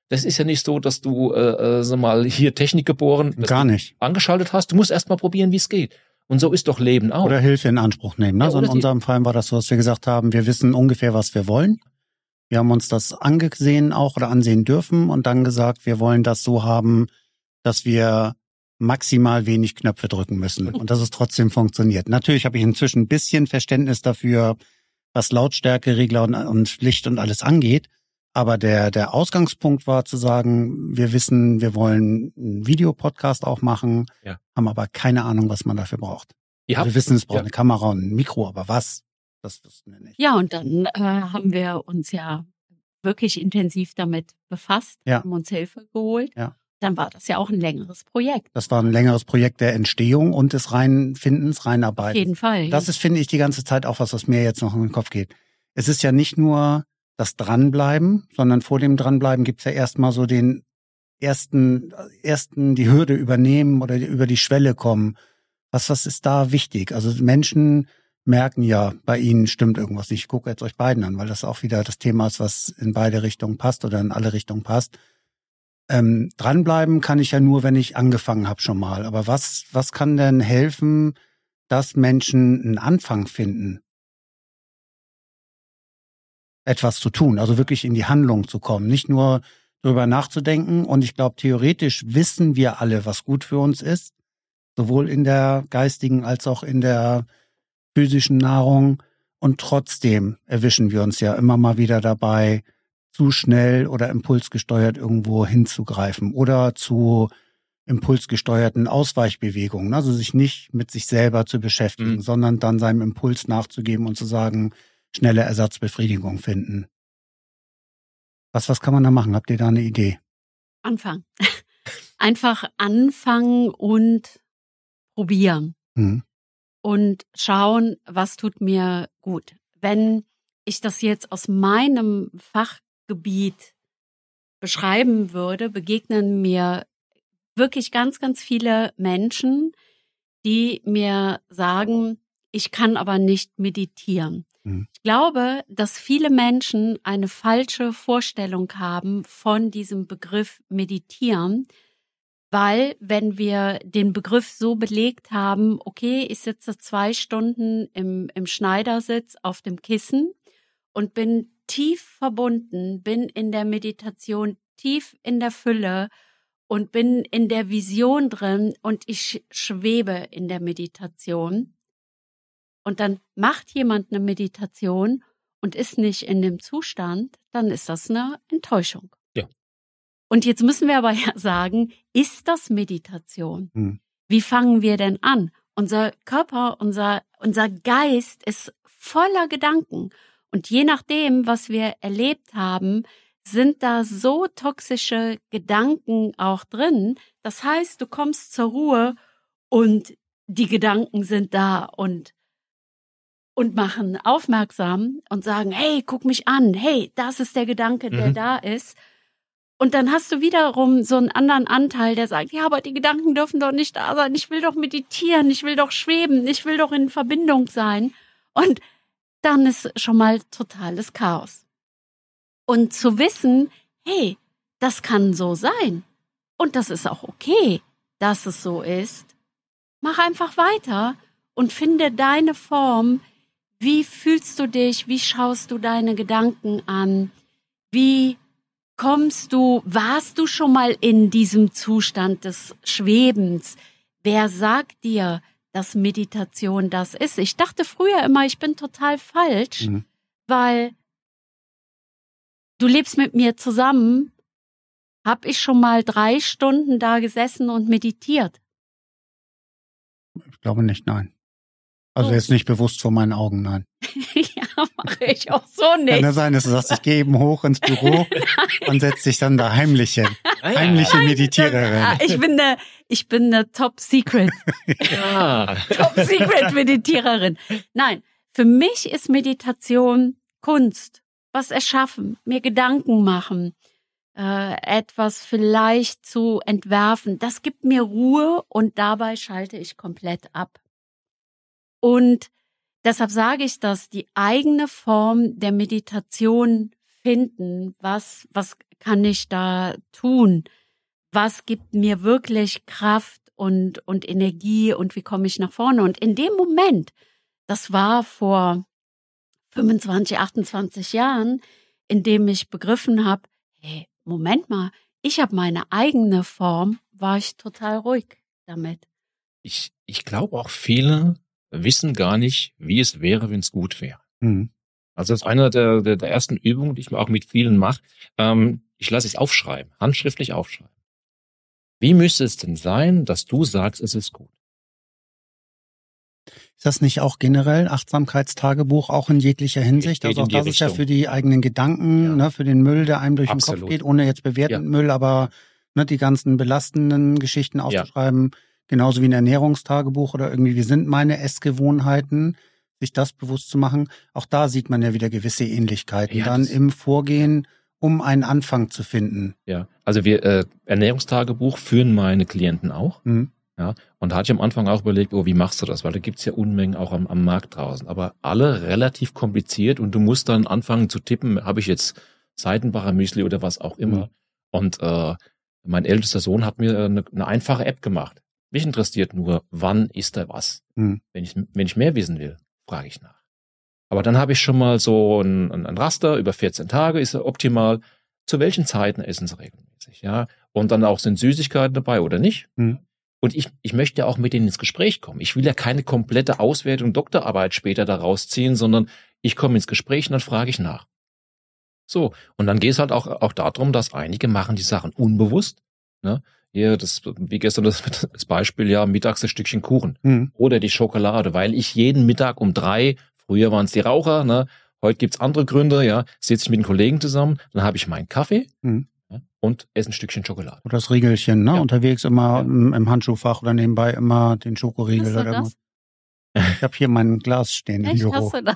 Das ist ja nicht so, dass du, sag mal, hier Technik geboren, gar nicht angeschaltet hast. Du musst erst mal probieren, wie es geht. Und so ist doch Leben auch. Oder Hilfe in Anspruch nehmen. Ne? Ja, so in unserem Fall war das so, dass wir gesagt haben, wir wissen ungefähr, was wir wollen. Wir haben uns das angesehen auch oder ansehen dürfen und dann gesagt, wir wollen das so haben, dass wir maximal wenig Knöpfe drücken müssen und dass es trotzdem funktioniert. Natürlich habe ich inzwischen ein bisschen Verständnis dafür, was Lautstärkeregler und Licht und alles angeht. Aber der Ausgangspunkt war zu sagen, wir wissen, wir wollen einen Videopodcast auch machen, haben aber keine Ahnung, was man dafür braucht. Ja. Wir wissen, es braucht eine Kamera und ein Mikro, aber was? Das wussten wir nicht. Ja, und dann haben wir uns ja wirklich intensiv damit befasst, haben uns Hilfe geholt. Ja. Dann war das ja auch ein längeres Projekt. Das war ein längeres Projekt der Entstehung und des Reinfindens, Reinarbeitens. Auf jeden Fall. Das ist, finde ich, die ganze Zeit auch was mir jetzt noch in den Kopf geht. Es ist ja nicht nur das Dranbleiben, sondern vor dem Dranbleiben gibt's ja erstmal so den ersten die Hürde übernehmen oder über die Schwelle kommen. Was ist da wichtig? Also Menschen merken ja, bei ihnen stimmt irgendwas nicht. Ich gucke jetzt euch beiden an, weil das auch wieder das Thema ist, was in beide Richtungen passt oder in alle Richtungen passt. Dranbleiben kann ich ja nur, wenn ich angefangen habe schon mal. Aber was kann denn helfen, dass Menschen einen Anfang finden, etwas zu tun, also wirklich in die Handlung zu kommen, nicht nur drüber nachzudenken. Und ich glaube, theoretisch wissen wir alle, was gut für uns ist, sowohl in der geistigen als auch in der physischen Nahrung. Und trotzdem erwischen wir uns ja immer mal wieder dabei, zu schnell oder impulsgesteuert irgendwo hinzugreifen oder zu impulsgesteuerten Ausweichbewegungen. Also sich nicht mit sich selber zu beschäftigen, sondern dann seinem Impuls nachzugeben und zu sagen, schnelle Ersatzbefriedigung finden. Was kann man da machen? Habt ihr da eine Idee? Anfangen. Einfach anfangen und probieren. Und schauen, was tut mir gut. Wenn ich das jetzt aus meinem Fachgebiet beschreiben würde, begegnen mir wirklich ganz, ganz viele Menschen, die mir sagen, ich kann aber nicht meditieren. Ich glaube, dass viele Menschen eine falsche Vorstellung haben von diesem Begriff meditieren, weil wenn wir den Begriff so belegt haben, okay, ich sitze 2 Stunden im Schneidersitz auf dem Kissen und bin tief verbunden, bin in der Meditation tief in der Fülle und bin in der Vision drin und ich schwebe in der Meditation. Und dann macht jemand eine Meditation und ist nicht in dem Zustand, dann ist das eine Enttäuschung. Ja. Und jetzt müssen wir aber ja sagen, ist das Meditation? Wie fangen wir denn an? Unser Körper, unser Geist ist voller Gedanken. Und je nachdem, was wir erlebt haben, sind da so toxische Gedanken auch drin. Das heißt, du kommst zur Ruhe und die Gedanken sind da und machen aufmerksam und sagen, hey, guck mich an, hey, das ist der Gedanke, der da ist. Und dann hast du wiederum so einen anderen Anteil, der sagt, ja, aber die Gedanken dürfen doch nicht da sein, ich will doch meditieren, ich will doch schweben, ich will doch in Verbindung sein. Und dann ist schon mal totales Chaos. Und zu wissen, hey, das kann so sein und das ist auch okay, dass es so ist. Mach einfach weiter und finde deine Form. Wie fühlst du dich? Wie schaust du deine Gedanken an? Wie warst du schon mal in diesem Zustand des Schwebens? Wer sagt dir, dass Meditation das ist? Ich dachte früher immer, ich bin total falsch, weil du lebst mit mir zusammen. Hab ich schon mal 3 Stunden da gesessen und meditiert? Ich glaube nicht, nein. Also jetzt nicht bewusst vor meinen Augen, nein. Ja, mache ich auch so nicht. Kann ja sein, dass du sagst, ich gehe eben hoch ins Büro und setz dich dann da heimlich hin. Heimliche Meditiererin. Ich bin eine Top Secret. Top Secret Meditiererin. Nein, für mich ist Meditation Kunst. Was erschaffen, mir Gedanken machen, etwas vielleicht zu entwerfen. Das gibt mir Ruhe und dabei schalte ich komplett ab. Und deshalb sage ich, dass die eigene Form der Meditation finden, was kann ich da tun? Was gibt mir wirklich Kraft und Energie und wie komme ich nach vorne? Und in dem Moment, das war vor 25, 28 Jahren, in dem ich begriffen habe, hey, Moment mal, ich habe meine eigene Form, war ich total ruhig damit. Ich glaube auch viele wissen gar nicht, wie es wäre, wenn es gut wäre. Mhm. Also das ist eine der ersten Übungen, die ich auch mit vielen mache. Ich lasse es aufschreiben, handschriftlich aufschreiben. Wie müsste es denn sein, dass du sagst, es ist gut? Ist das nicht auch generell Achtsamkeitstagebuch, auch in jeglicher Hinsicht? Geht Also auch in die das ist ja Richtung. für die eigenen Gedanken, ne, für den Müll, der einem durch den Kopf Absolut. geht, ohne jetzt bewertenden Müll, aber ne, die ganzen belastenden Geschichten aufzuschreiben, genauso wie ein Ernährungstagebuch oder irgendwie, wie sind meine Essgewohnheiten, sich das bewusst zu machen. Auch da sieht man ja wieder gewisse Ähnlichkeiten Ja, dann im Vorgehen, um einen Anfang zu finden. Ja, also wir Ernährungstagebuch führen meine Klienten auch. Mhm. Ja, und da hatte ich am Anfang auch überlegt, wie machst du das? Weil da gibt's ja Unmengen auch am Markt draußen. Aber alle relativ kompliziert und du musst dann anfangen zu tippen, habe ich jetzt Seitenbacher Müsli oder was auch immer. Und mein ältester Sohn hat mir eine einfache App gemacht. Mich interessiert nur, wann ist da was? Wenn ich mehr wissen will, frage ich nach. Aber dann habe ich schon mal so ein Raster, über 14 Tage ist er optimal. Zu welchen Zeiten essen sie regelmäßig? Ja, und dann auch sind Süßigkeiten dabei oder nicht? Und ich möchte ja auch mit denen ins Gespräch kommen. Ich will ja keine komplette Auswertung, Doktorarbeit später da rausziehen, sondern ich komme ins Gespräch und dann frage ich nach. So, und dann geht es halt auch darum, dass einige machen die Sachen unbewusst. Ne? Hier, wie gestern das Beispiel, ja, mittags ein Stückchen Kuchen oder die Schokolade, weil ich jeden Mittag um 3, früher waren es die Raucher, ne? Heute gibt's andere Gründe, ja, sitze ich mit den Kollegen zusammen, dann habe ich meinen Kaffee und esse ein Stückchen Schokolade. Oder das Riegelchen, ne? Unterwegs immer im Handschuhfach oder nebenbei immer den Schokoriegel oder irgendwas. Ich habe hier mein Glas stehen im Büro. Hast du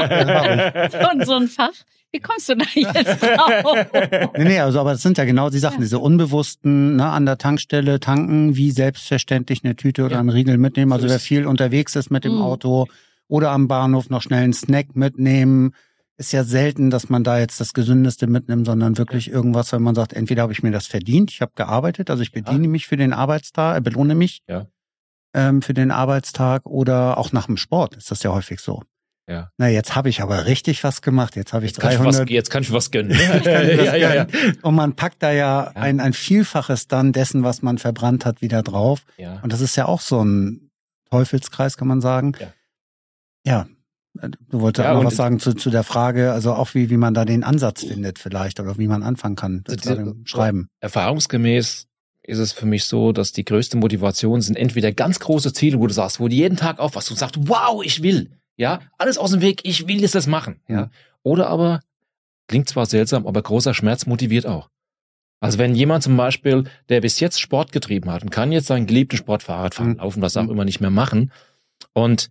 das? So ein Fach? Wie kommst du da jetzt drauf? Nee, also aber das sind ja genau die Sachen, diese unbewussten, ne, an der Tankstelle tanken, wie selbstverständlich eine Tüte oder einen Riegel mitnehmen. Also wer viel unterwegs ist mit dem Auto oder am Bahnhof noch schnell einen Snack mitnehmen, ist ja selten, dass man da jetzt das Gesündeste mitnimmt, sondern wirklich irgendwas, wenn man sagt, entweder habe ich mir das verdient, ich habe gearbeitet, also ich bediene mich für den Arbeitstag, belohne mich für den Arbeitstag oder auch nach dem Sport ist das ja häufig so. Ja. Na, jetzt habe ich aber richtig was gemacht. Jetzt habe ich 300. Jetzt kann ich was gönnen. Ja. Und man packt da ja ein Vielfaches dann dessen, was man verbrannt hat, wieder drauf. Ja. Und das ist ja auch so ein Teufelskreis, kann man sagen. Ja. Du wolltest auch noch was sagen zu der Frage, also auch wie man da den Ansatz findet vielleicht oder wie man anfangen kann mit dem Schreiben. Erfahrungsgemäß ist es für mich so, dass die größte Motivation sind entweder ganz große Ziele, wo du sagst, wo du jeden Tag aufwachst und sagst, wow, ich will. Ja, alles aus dem Weg, ich will jetzt das machen. Ja. Oder aber, klingt zwar seltsam, aber großer Schmerz motiviert auch. Also wenn jemand zum Beispiel, der bis jetzt Sport getrieben hat und kann jetzt seinen geliebten Sport, Fahrrad fahren, laufen, was auch immer nicht mehr machen. Und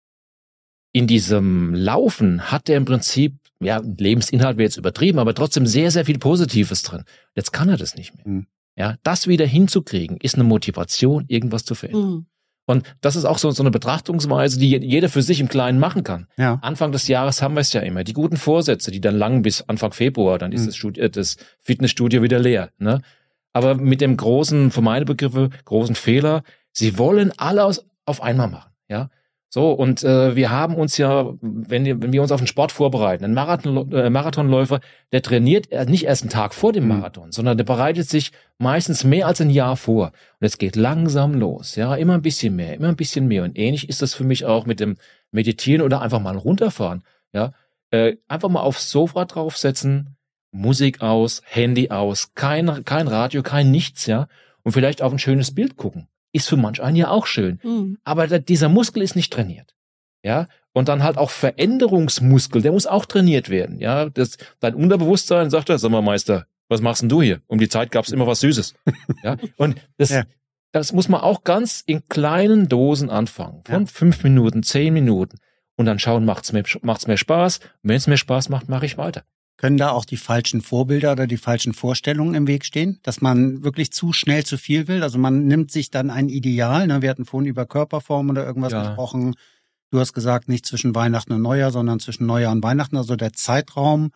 in diesem Laufen hat er im Prinzip, Lebensinhalt wäre jetzt übertrieben, aber trotzdem sehr, sehr viel Positives drin. Jetzt kann er das nicht mehr. Ja, das wieder hinzukriegen, ist eine Motivation, irgendwas zu verändern. Und das ist auch so eine Betrachtungsweise, die jeder für sich im Kleinen machen kann. Ja. Anfang des Jahres haben wir es ja immer. Die guten Vorsätze, die dann lang bis Anfang Februar, dann ist das Fitnessstudio wieder leer. Ne? Aber mit dem großen, für meine Begriffe, großen Fehler, sie wollen alles auf einmal machen. Ja. So, und wir haben uns ja, wenn wir uns auf den Sport vorbereiten, ein Marathonläufer, der trainiert nicht erst einen Tag vor dem Marathon, sondern der bereitet sich meistens mehr als ein Jahr vor. Und es geht langsam los, ja, immer ein bisschen mehr. Und ähnlich ist das für mich auch mit dem Meditieren oder einfach mal runterfahren, ja. Einfach mal aufs Sofa draufsetzen, Musik aus, Handy aus, kein Radio, kein nichts, ja. Und vielleicht auf ein schönes Bild gucken. Ist für manch einen ja auch schön. Aber dieser Muskel ist nicht trainiert. Ja. Und dann halt auch Veränderungsmuskel, der muss auch trainiert werden. Ja. Dein Unterbewusstsein sagt, sag mal, Meister, was machst denn du hier? Um die Zeit gab's immer was Süßes. Ja. Und das muss man auch ganz in kleinen Dosen anfangen. Von 5 Minuten, 10 Minuten. Und dann schauen, macht's mehr Spaß? Und wenn es mir Spaß macht, mache ich weiter. Können da auch die falschen Vorbilder oder die falschen Vorstellungen im Weg stehen? Dass man wirklich zu schnell zu viel will? Also man nimmt sich dann ein Ideal. Ne? Wir hatten vorhin über Körperform oder irgendwas gesprochen. Du hast gesagt, nicht zwischen Weihnachten und Neujahr, sondern zwischen Neujahr und Weihnachten. Also der Zeitraum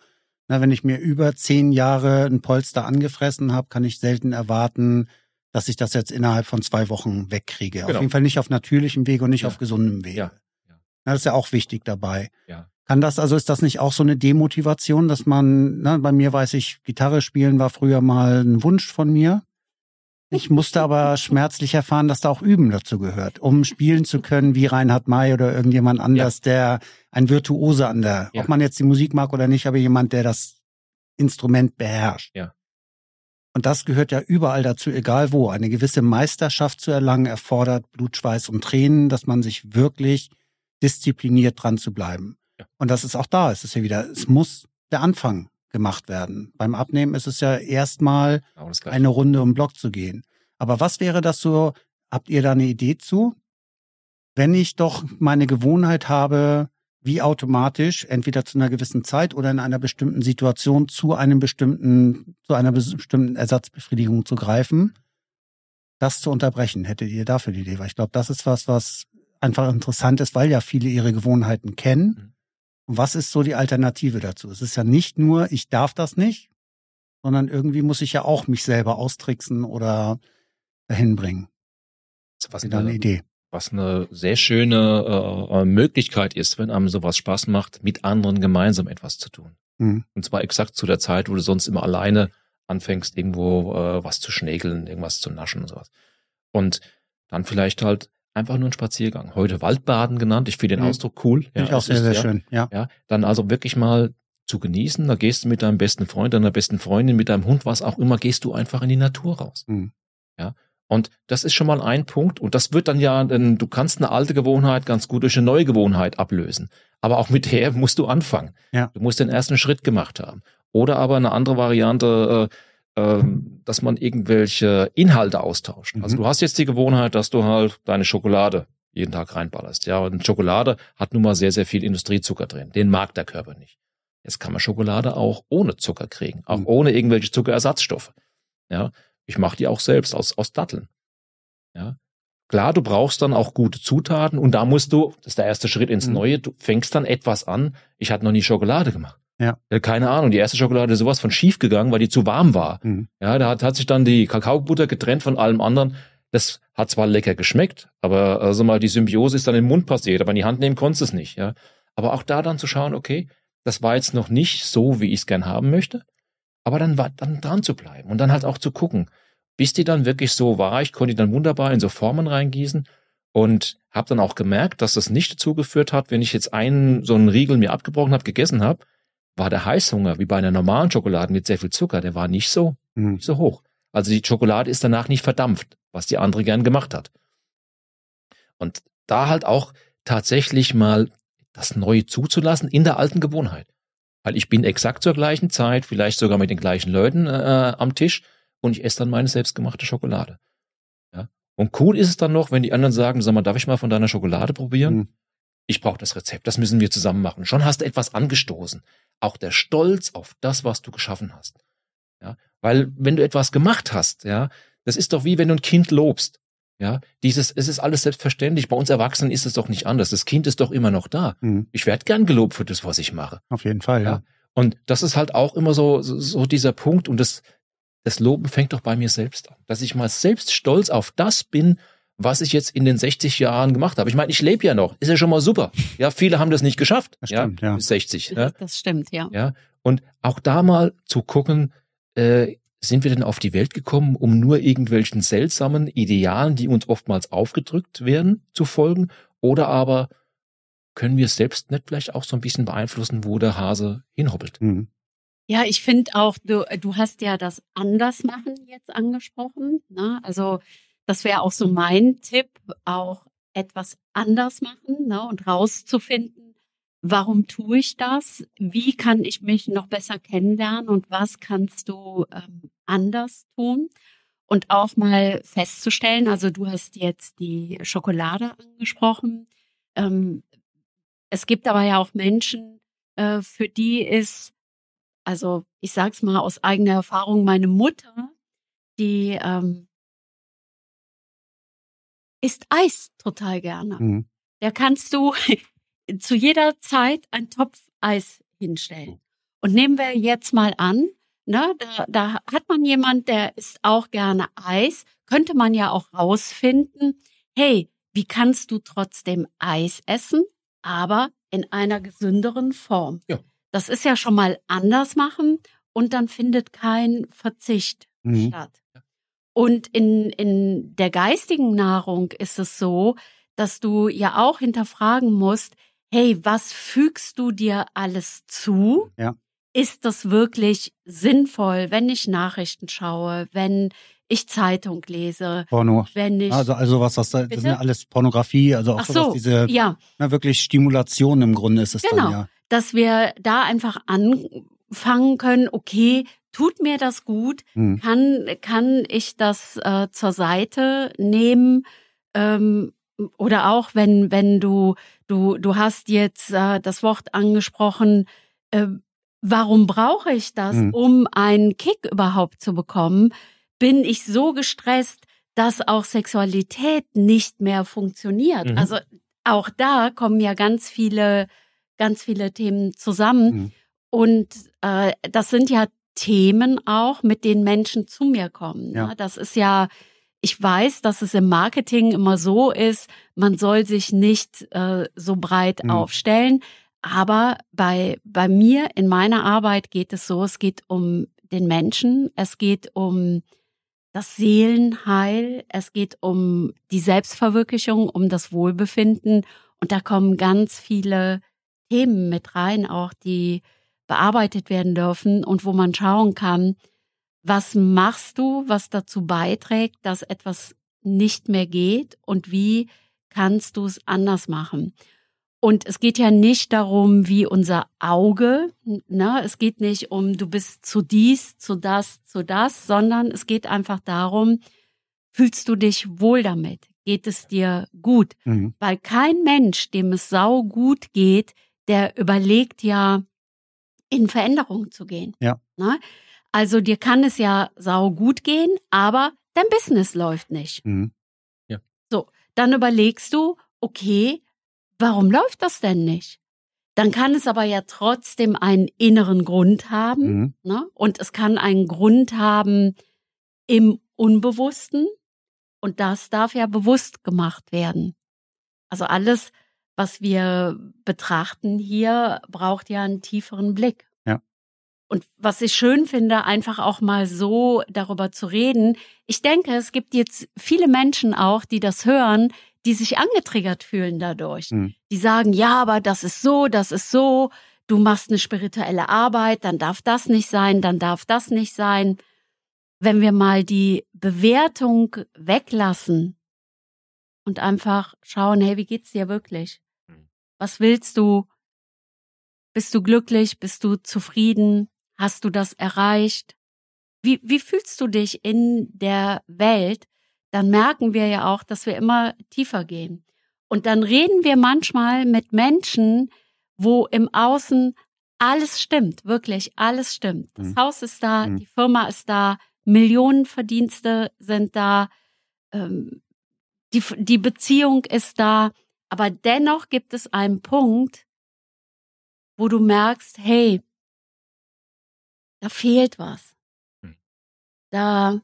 Na, wenn ich mir über 10 Jahre ein Polster angefressen habe, kann ich selten erwarten, dass ich das jetzt innerhalb von 2 Wochen wegkriege. Genau. Auf jeden Fall nicht auf natürlichem Weg und nicht auf gesundem Weg. Ja. Na, das ist ja auch wichtig dabei. Ja. Ist das nicht auch so eine Demotivation, dass man, bei mir weiß ich, Gitarre spielen war früher mal ein Wunsch von mir. Ich musste aber schmerzlich erfahren, dass da auch Üben dazu gehört, um spielen zu können wie Reinhard May oder irgendjemand anders, der ein Virtuose ob man jetzt die Musik mag oder nicht, aber jemand, der das Instrument beherrscht. Ja. Und das gehört ja überall dazu, egal wo. Eine gewisse Meisterschaft zu erlangen erfordert Blut, Schweiß und Tränen, dass man sich wirklich diszipliniert dran zu bleiben. Ja. Und das ist auch da. Es ist ja wieder, es muss der Anfang gemacht werden. Beim Abnehmen ist es ja erstmal eine Runde um den Block zu gehen. Aber was wäre das so? Habt ihr da eine Idee zu? Wenn ich doch meine Gewohnheit habe, wie automatisch, entweder zu einer gewissen Zeit oder in einer bestimmten Situation zu einer bestimmten Ersatzbefriedigung zu greifen, das zu unterbrechen. Hättet ihr dafür die Idee? Weil ich glaube, das ist was einfach interessant ist, weil ja viele ihre Gewohnheiten kennen. Und was ist so die Alternative dazu? Es ist ja nicht nur, ich darf das nicht, sondern irgendwie muss ich ja auch mich selber austricksen oder dahin bringen. Was eine Idee. Was eine sehr schöne Möglichkeit ist, wenn einem sowas Spaß macht, mit anderen gemeinsam etwas zu tun. Und zwar exakt zu der Zeit, wo du sonst immer alleine anfängst, irgendwo was zu schnägeln, irgendwas zu naschen und sowas. Und dann vielleicht halt einfach nur ein Spaziergang. Heute Waldbaden genannt. Ich finde den Ausdruck cool. Finde ich auch sehr, sehr schön. Ja. Dann also wirklich mal zu genießen. Da gehst du mit deinem besten Freund, deiner besten Freundin, mit deinem Hund, was auch immer, gehst du einfach in die Natur raus. Ja. Und das ist schon mal ein Punkt. Und das wird dann du kannst eine alte Gewohnheit ganz gut durch eine neue Gewohnheit ablösen. Aber auch mit der musst du anfangen. Ja. Du musst den ersten Schritt gemacht haben. Oder aber eine andere Variante, dass man irgendwelche Inhalte austauscht. Also du hast jetzt die Gewohnheit, dass du halt deine Schokolade jeden Tag reinballerst. Ja, und Schokolade hat nun mal sehr, sehr viel Industriezucker drin. Den mag der Körper nicht. Jetzt kann man Schokolade auch ohne Zucker kriegen, auch ohne irgendwelche Zuckerersatzstoffe. Ja, ich mache die auch selbst aus Datteln. Ja, klar, du brauchst dann auch gute Zutaten und da musst du, das ist der erste Schritt ins Neue, du fängst dann etwas an. Ich hatte noch nie Schokolade gemacht. Ja. Keine Ahnung, die erste Schokolade ist sowas von schief gegangen, weil die zu warm war. Ja, da hat sich dann die Kakaobutter getrennt von allem anderen. Das hat zwar lecker geschmeckt, aber also mal die Symbiose ist dann im Mund passiert, aber in die Hand nehmen konntest du es nicht. Ja, aber auch da dann zu schauen, okay, das war jetzt noch nicht so, wie ich es gern haben möchte, aber dann dran zu bleiben und dann halt auch zu gucken, bis die dann wirklich so war. Ich konnte die dann wunderbar in so Formen reingießen und habe dann auch gemerkt, dass das nicht dazu geführt hat, wenn ich jetzt so einen Riegel mir abgebrochen habe, gegessen habe, war der Heißhunger, wie bei einer normalen Schokolade mit sehr viel Zucker, der war nicht so hoch. Also die Schokolade ist danach nicht verdampft, was die andere gern gemacht hat. Und da halt auch tatsächlich mal das Neue zuzulassen in der alten Gewohnheit. Weil ich bin exakt zur gleichen Zeit, vielleicht sogar mit den gleichen Leuten am Tisch und ich esse dann meine selbstgemachte Schokolade. Ja? Und cool ist es dann noch, wenn die anderen sagen, sag mal, darf ich mal von deiner Schokolade probieren? Ich brauche das Rezept, das müssen wir zusammen machen. Schon hast du etwas angestoßen. Auch der Stolz auf das, was du geschaffen hast. Ja, weil wenn du etwas gemacht hast, ja, das ist doch wie wenn du ein Kind lobst. Ja, es ist alles selbstverständlich. Bei uns Erwachsenen ist es doch nicht anders. Das Kind ist doch immer noch da. Ich werde gern gelobt für das, was ich mache. Auf jeden Fall, ja. Und das ist halt auch immer so dieser Punkt. Und das Loben fängt doch bei mir selbst an. Dass ich mal selbst stolz auf das bin, was ich jetzt in den 60 Jahren gemacht habe. Ich meine, ich lebe ja noch. Ist ja schon mal super. Ja, viele haben das nicht geschafft. Das stimmt, ja. Bis 60. Ja. Das stimmt, ja. Ja. Und auch da mal zu gucken, sind wir denn auf die Welt gekommen, um nur irgendwelchen seltsamen Idealen, die uns oftmals aufgedrückt werden, zu folgen? Oder aber können wir selbst nicht vielleicht auch so ein bisschen beeinflussen, wo der Hase hinhoppelt? Ja, ich finde auch, du hast ja das Andersmachen jetzt angesprochen. Ne? Also das wäre auch so mein Tipp, auch etwas anders machen, ne? Und rauszufinden, warum tue ich das? Wie kann ich mich noch besser kennenlernen und was kannst du anders tun? Und auch mal festzustellen, also du hast jetzt die Schokolade angesprochen. Es gibt aber ja auch Menschen, für die ist, also ich sag's mal aus eigener Erfahrung, meine Mutter, die isst Eis total gerne. Der kannst du zu jeder Zeit einen Topf Eis hinstellen. Und nehmen wir jetzt mal an, ne, da hat man jemand, der isst auch gerne Eis. Könnte man ja auch rausfinden, hey, wie kannst du trotzdem Eis essen, aber in einer gesünderen Form? Ja. Das ist ja schon mal anders machen und dann findet kein Verzicht statt. Und in der geistigen Nahrung ist es so, dass du ja auch hinterfragen musst, hey, was fügst du dir alles zu? Ja. Ist das wirklich sinnvoll, wenn ich Nachrichten schaue, wenn ich Zeitung lese, Porno. wenn ich Also was das sind ja alles Pornografie, also auch so, diese wirklich Stimulation im Grunde ist es dann ja. Dass wir da einfach anfangen können, okay, tut mir das gut? Kann ich das zur Seite nehmen? Oder auch wenn du hast jetzt das Wort angesprochen, warum brauche ich das, um einen Kick überhaupt zu bekommen? Bin ich so gestresst, dass auch Sexualität nicht mehr funktioniert? Also auch da kommen ja ganz viele Themen zusammen. Und das sind ja Themen auch, mit denen Menschen zu mir kommen. Ja. Das ist ja, ich weiß, dass es im Marketing immer so ist, man soll sich nicht so breit aufstellen. Aber bei mir in meiner Arbeit geht es so, es geht um den Menschen, es geht um das Seelenheil, es geht um die Selbstverwirklichung, um das Wohlbefinden. Und da kommen ganz viele Themen mit rein, auch die bearbeitet werden dürfen und wo man schauen kann, was machst du, was dazu beiträgt, dass etwas nicht mehr geht und wie kannst du es anders machen. Und es geht ja nicht darum, wie unser Auge, ne? Es geht nicht um, du bist zu dies, zu das, sondern es geht einfach darum, fühlst du dich wohl damit? Geht es dir gut? Weil kein Mensch, dem es sau gut geht, der überlegt ja, in Veränderung zu gehen. Ja. Ne? Also dir kann es ja sau gut gehen, aber dein Business läuft nicht. Ja. So, dann überlegst du, okay, warum läuft das denn nicht? Dann kann es aber ja trotzdem einen inneren Grund haben. Ne? Und es kann einen Grund haben im Unbewussten. Und das darf ja bewusst gemacht werden. Also alles, was wir betrachten hier, braucht ja einen tieferen Blick. Ja. Und was ich schön finde, einfach auch mal so darüber zu reden. Ich denke, es gibt jetzt viele Menschen auch, die das hören, die sich angetriggert fühlen dadurch. Die sagen, ja, aber das ist so, du machst eine spirituelle Arbeit, dann darf das nicht sein, dann darf das nicht sein. Wenn wir mal die Bewertung weglassen und einfach schauen, hey, wie geht's dir wirklich? Was willst du? Bist du glücklich? Bist du zufrieden? Hast du das erreicht? Wie fühlst du dich in der Welt? Dann merken wir ja auch, dass wir immer tiefer gehen. Und dann reden wir manchmal mit Menschen, wo im Außen alles stimmt, wirklich alles stimmt. Das Haus ist da, die Firma ist da, Millionenverdienste sind da, die Beziehung ist da, aber dennoch gibt es einen Punkt, wo du merkst, hey, da fehlt was. Da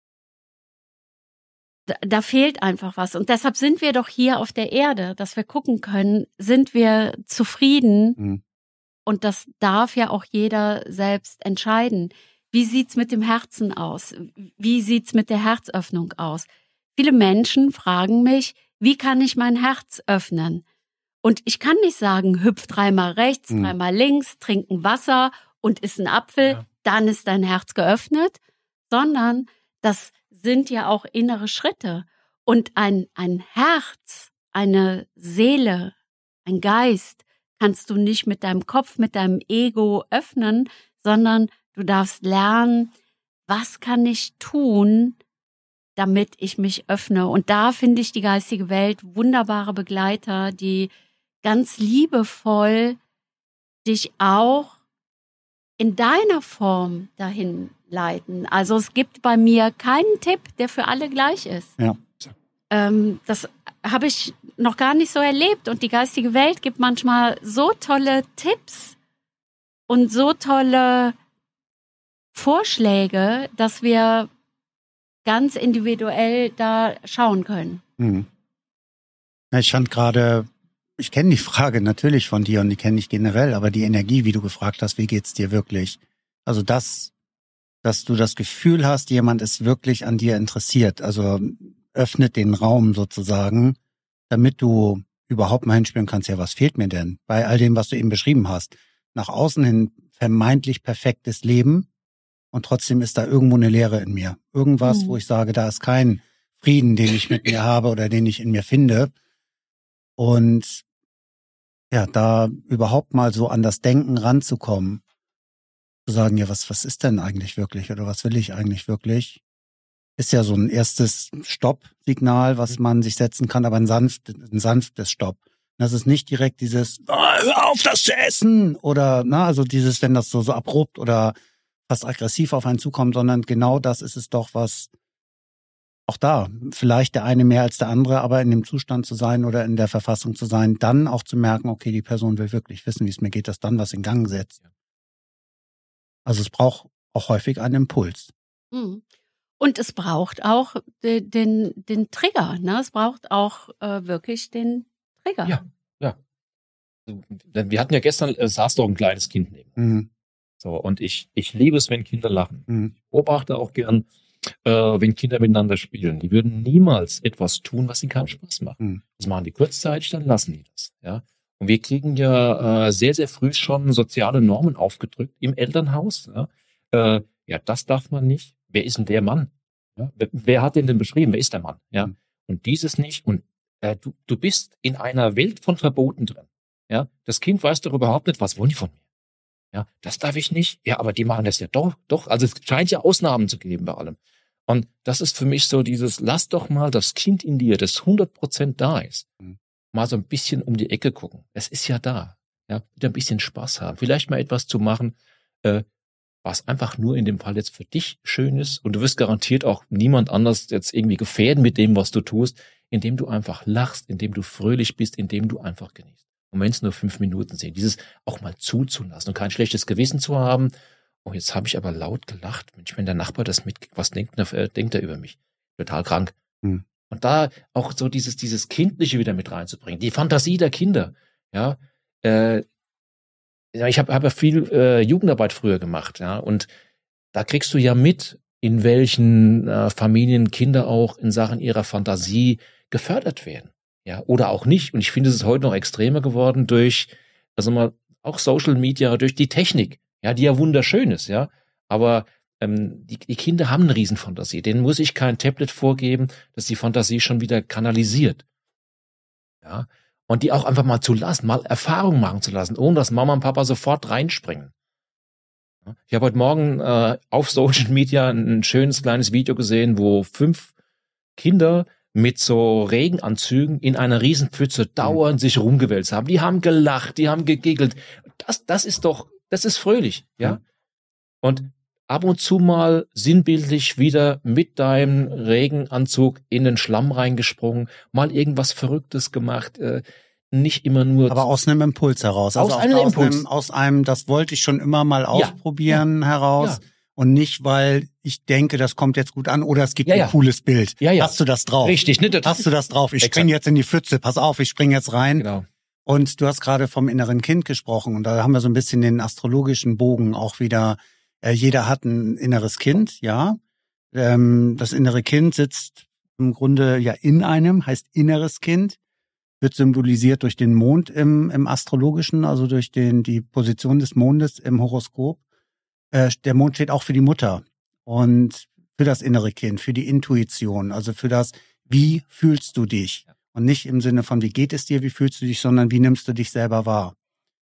fehlt einfach was. Und deshalb sind wir doch hier auf der Erde, dass wir gucken können, sind wir zufrieden? Und das darf ja auch jeder selbst entscheiden. Wie sieht's mit dem Herzen aus? Wie sieht's mit der Herzöffnung aus? Viele Menschen fragen mich, wie kann ich mein Herz öffnen? Und ich kann nicht sagen, hüpf 3-mal rechts, 3-mal links, trink ein Wasser und iss einen Apfel, dann ist dein Herz geöffnet, sondern das sind ja auch innere Schritte. Und ein Herz, eine Seele, ein Geist kannst du nicht mit deinem Kopf, mit deinem Ego öffnen, sondern du darfst lernen, was kann ich tun, damit ich mich öffne. Und da finde ich die geistige Welt wunderbare Begleiter, die ganz liebevoll dich auch in deiner Form dahin leiten. Also es gibt bei mir keinen Tipp, der für alle gleich ist. Ja. Das habe ich noch gar nicht so erlebt. Und die geistige Welt gibt manchmal so tolle Tipps und so tolle Vorschläge, dass wir ganz individuell da schauen können. Ich fand gerade, ich kenne die Frage natürlich von dir und die kenne ich generell, aber die Energie, wie du gefragt hast, wie geht's dir wirklich? Also dass du das Gefühl hast, jemand ist wirklich an dir interessiert, also öffnet den Raum sozusagen, damit du überhaupt mal hinspüren kannst, ja, was fehlt mir denn? Bei all dem, was du eben beschrieben hast. Nach außen hin vermeintlich perfektes Leben und trotzdem ist da irgendwo eine Leere in mir. Irgendwas, wo ich sage, da ist kein Frieden, den ich mit mir habe oder den ich in mir finde. Und ja, da überhaupt mal so an das Denken ranzukommen, zu sagen, ja, was ist denn eigentlich wirklich oder was will ich eigentlich wirklich? Ist ja so ein erstes Stopp-Signal, was man sich setzen kann, aber ein sanftes Stopp. Das ist nicht direkt dieses, hör auf, das zu essen oder, also dieses, wenn das so abrupt oder fast aggressiv auf einen zukommt, sondern genau das ist es doch, was auch da, vielleicht der eine mehr als der andere, aber in dem Zustand zu sein oder in der Verfassung zu sein, dann auch zu merken, okay, die Person will wirklich wissen, wie es mir geht, dass dann was in Gang setzt. Also es braucht auch häufig einen Impuls. Und es braucht auch den Trigger, ne? Es braucht auch wirklich den Trigger. Ja. Wir hatten ja gestern, saß doch ein kleines Kind neben. So, und ich liebe es, wenn Kinder lachen. Ich beobachte auch gern, wenn Kinder miteinander spielen. Die würden niemals etwas tun, was ihnen keinen Spaß macht. Das machen die kurzzeitig, dann lassen die das. Ja. Und wir kriegen ja sehr, sehr früh schon soziale Normen aufgedrückt im Elternhaus. Ja, das darf man nicht. Wer ist denn der Mann? Ja, wer hat den denn beschrieben? Wer ist der Mann? Ja, und dieses nicht. Und du bist in einer Welt von Verboten drin. Ja, das Kind weiß doch überhaupt nicht, was wollen die von mir? Ja, das darf ich nicht. Ja, aber die machen das ja doch. Also es scheint ja Ausnahmen zu geben bei allem. Und das ist für mich so dieses, lass doch mal das Kind in dir, das 100% da ist, mal so ein bisschen um die Ecke gucken. Es ist ja da. Ja, wieder ein bisschen Spaß haben. Vielleicht mal etwas zu machen, was einfach nur in dem Fall jetzt für dich schön ist. Und du wirst garantiert auch niemand anders jetzt irgendwie gefährden mit dem, was du tust, indem du einfach lachst, indem du fröhlich bist, indem du einfach genießt. Und wenn es nur 5 Minuten sind, dieses auch mal zuzulassen und kein schlechtes Gewissen zu haben. Oh, jetzt habe ich aber laut gelacht. Mensch, wenn der Nachbar das mitkriegt, was denkt er über mich? Total krank. Und da auch so dieses Kindliche wieder mit reinzubringen, die Fantasie der Kinder. Ja, ich habe ja viel Jugendarbeit früher gemacht, ja, und da kriegst du ja mit, in welchen Familien Kinder auch in Sachen ihrer Fantasie gefördert werden, ja, oder auch nicht. Und ich finde, es ist heute noch extremer geworden durch, also mal auch Social Media, durch die Technik, ja, die ja wunderschön ist, ja, aber die Kinder haben eine Riesenfantasie. Denen muss ich kein Tablet vorgeben, das die Fantasie schon wieder kanalisiert, ja. Und die auch einfach mal zu lassen, mal Erfahrung machen zu lassen, ohne dass Mama und Papa sofort reinspringen. Ich habe heute Morgen auf Social Media ein schönes kleines Video gesehen, wo 5 Kinder mit so Regenanzügen in einer Riesenpfütze dauernd sich rumgewälzt haben. Die haben gelacht, die haben gegiggelt. Das ist fröhlich, ja. Und ab und zu mal sinnbildlich wieder mit deinem Regenanzug in den Schlamm reingesprungen, mal irgendwas Verrücktes gemacht, nicht immer nur... Aber aus einem Impuls heraus. Aus einem Impuls. Aus einem, das wollte ich schon immer mal ausprobieren heraus. Ja. Und nicht, weil ich denke, das kommt jetzt gut an oder es gibt ein cooles Bild. Ja. Hast du das drauf? Richtig. Ne, hast du das drauf? Ich springe jetzt in die Pfütze. Pass auf, ich springe jetzt rein. Genau. Und du hast gerade vom inneren Kind gesprochen. Und da haben wir so ein bisschen den astrologischen Bogen auch wieder. Jeder hat ein inneres Kind, ja. Das innere Kind sitzt im Grunde ja in einem, heißt inneres Kind, wird symbolisiert durch den Mond im Astrologischen, also durch die Position des Mondes im Horoskop. Der Mond steht auch für die Mutter und für das innere Kind, für die Intuition, also für das, wie fühlst du dich? Und nicht im Sinne von, wie geht es dir, wie fühlst du dich, sondern wie nimmst du dich selber wahr?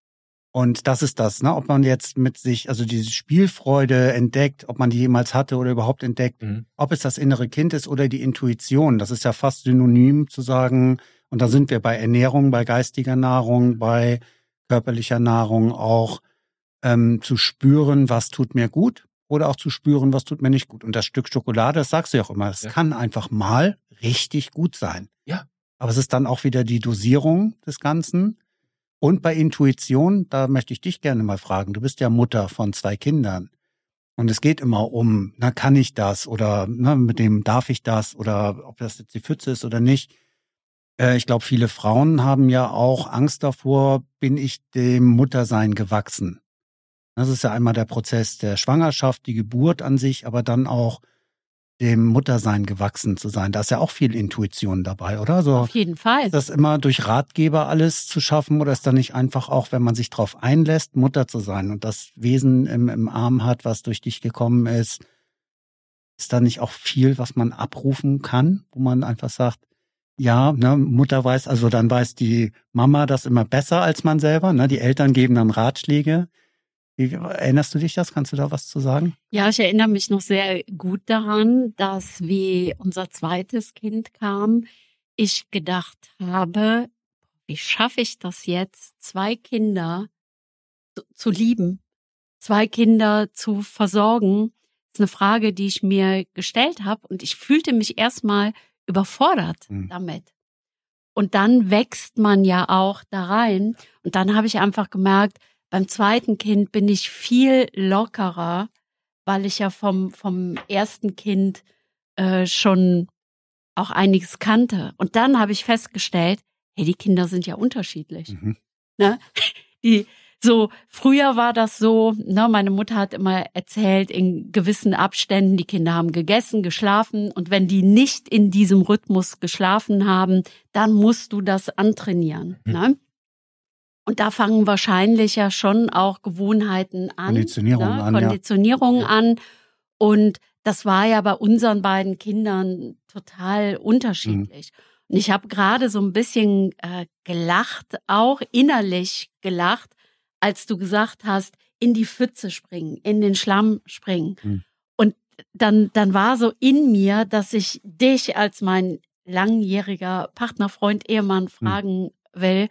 Und das ist das, ne? Ob man jetzt mit sich, also diese Spielfreude entdeckt, ob man die jemals hatte oder überhaupt entdeckt, ob es das innere Kind ist oder die Intuition. Das ist ja fast synonym zu sagen, und da sind wir bei Ernährung, bei geistiger Nahrung, bei körperlicher Nahrung auch zu spüren, was tut mir gut oder auch zu spüren, was tut mir nicht gut. Und das Stück Schokolade, das sagst du ja auch immer, das kann einfach mal richtig gut sein. Ja. Aber es ist dann auch wieder die Dosierung des Ganzen. Und bei Intuition, da möchte ich dich gerne mal fragen. Du bist ja Mutter von 2 Kindern. Und es geht immer um, na, kann ich das oder mit dem darf ich das oder ob das jetzt die Pfütze ist oder nicht. Ich glaube, viele Frauen haben ja auch Angst davor, bin ich dem Muttersein gewachsen. Das ist ja einmal der Prozess der Schwangerschaft, die Geburt an sich, aber dann auch dem Muttersein gewachsen zu sein. Da ist ja auch viel Intuition dabei, oder? So, auf jeden Fall. ist das immer durch Ratgeber alles zu schaffen oder ist da nicht einfach auch, wenn man sich drauf einlässt, Mutter zu sein und das Wesen im Arm hat, was durch dich gekommen ist da nicht auch viel, was man abrufen kann, wo man einfach sagt, ja, ne, Mutter weiß, also dann weiß die Mama das immer besser als man selber, ne? Die Eltern geben dann Ratschläge. Erinnerst du dich das? Kannst du da was zu sagen? Ja, ich erinnere mich noch sehr gut daran, dass wie unser zweites Kind kam, ich gedacht habe, wie schaffe ich das jetzt, 2 Kinder zu lieben, 2 Kinder zu versorgen? Das ist eine Frage, die ich mir gestellt habe und ich fühlte mich erstmal überfordert damit. Und dann wächst man ja auch da rein und dann habe ich einfach gemerkt, beim zweiten Kind bin ich viel lockerer, weil ich ja vom ersten Kind schon auch einiges kannte. Und dann habe ich festgestellt, hey, die Kinder sind ja unterschiedlich. Ne? Früher war das so, ne, meine Mutter hat immer erzählt, in gewissen Abständen, die Kinder haben gegessen, geschlafen und wenn die nicht in diesem Rhythmus geschlafen haben, dann musst du das antrainieren. Ne? Und da fangen wahrscheinlich ja schon auch Gewohnheiten an. Konditionierung an. Und das war ja bei unseren beiden Kindern total unterschiedlich. Und ich habe gerade so ein bisschen gelacht, auch innerlich gelacht, als du gesagt hast, in die Pfütze springen, in den Schlamm springen. Und dann war so in mir, dass ich dich als mein langjähriger Partner, Freund, Ehemann fragen will,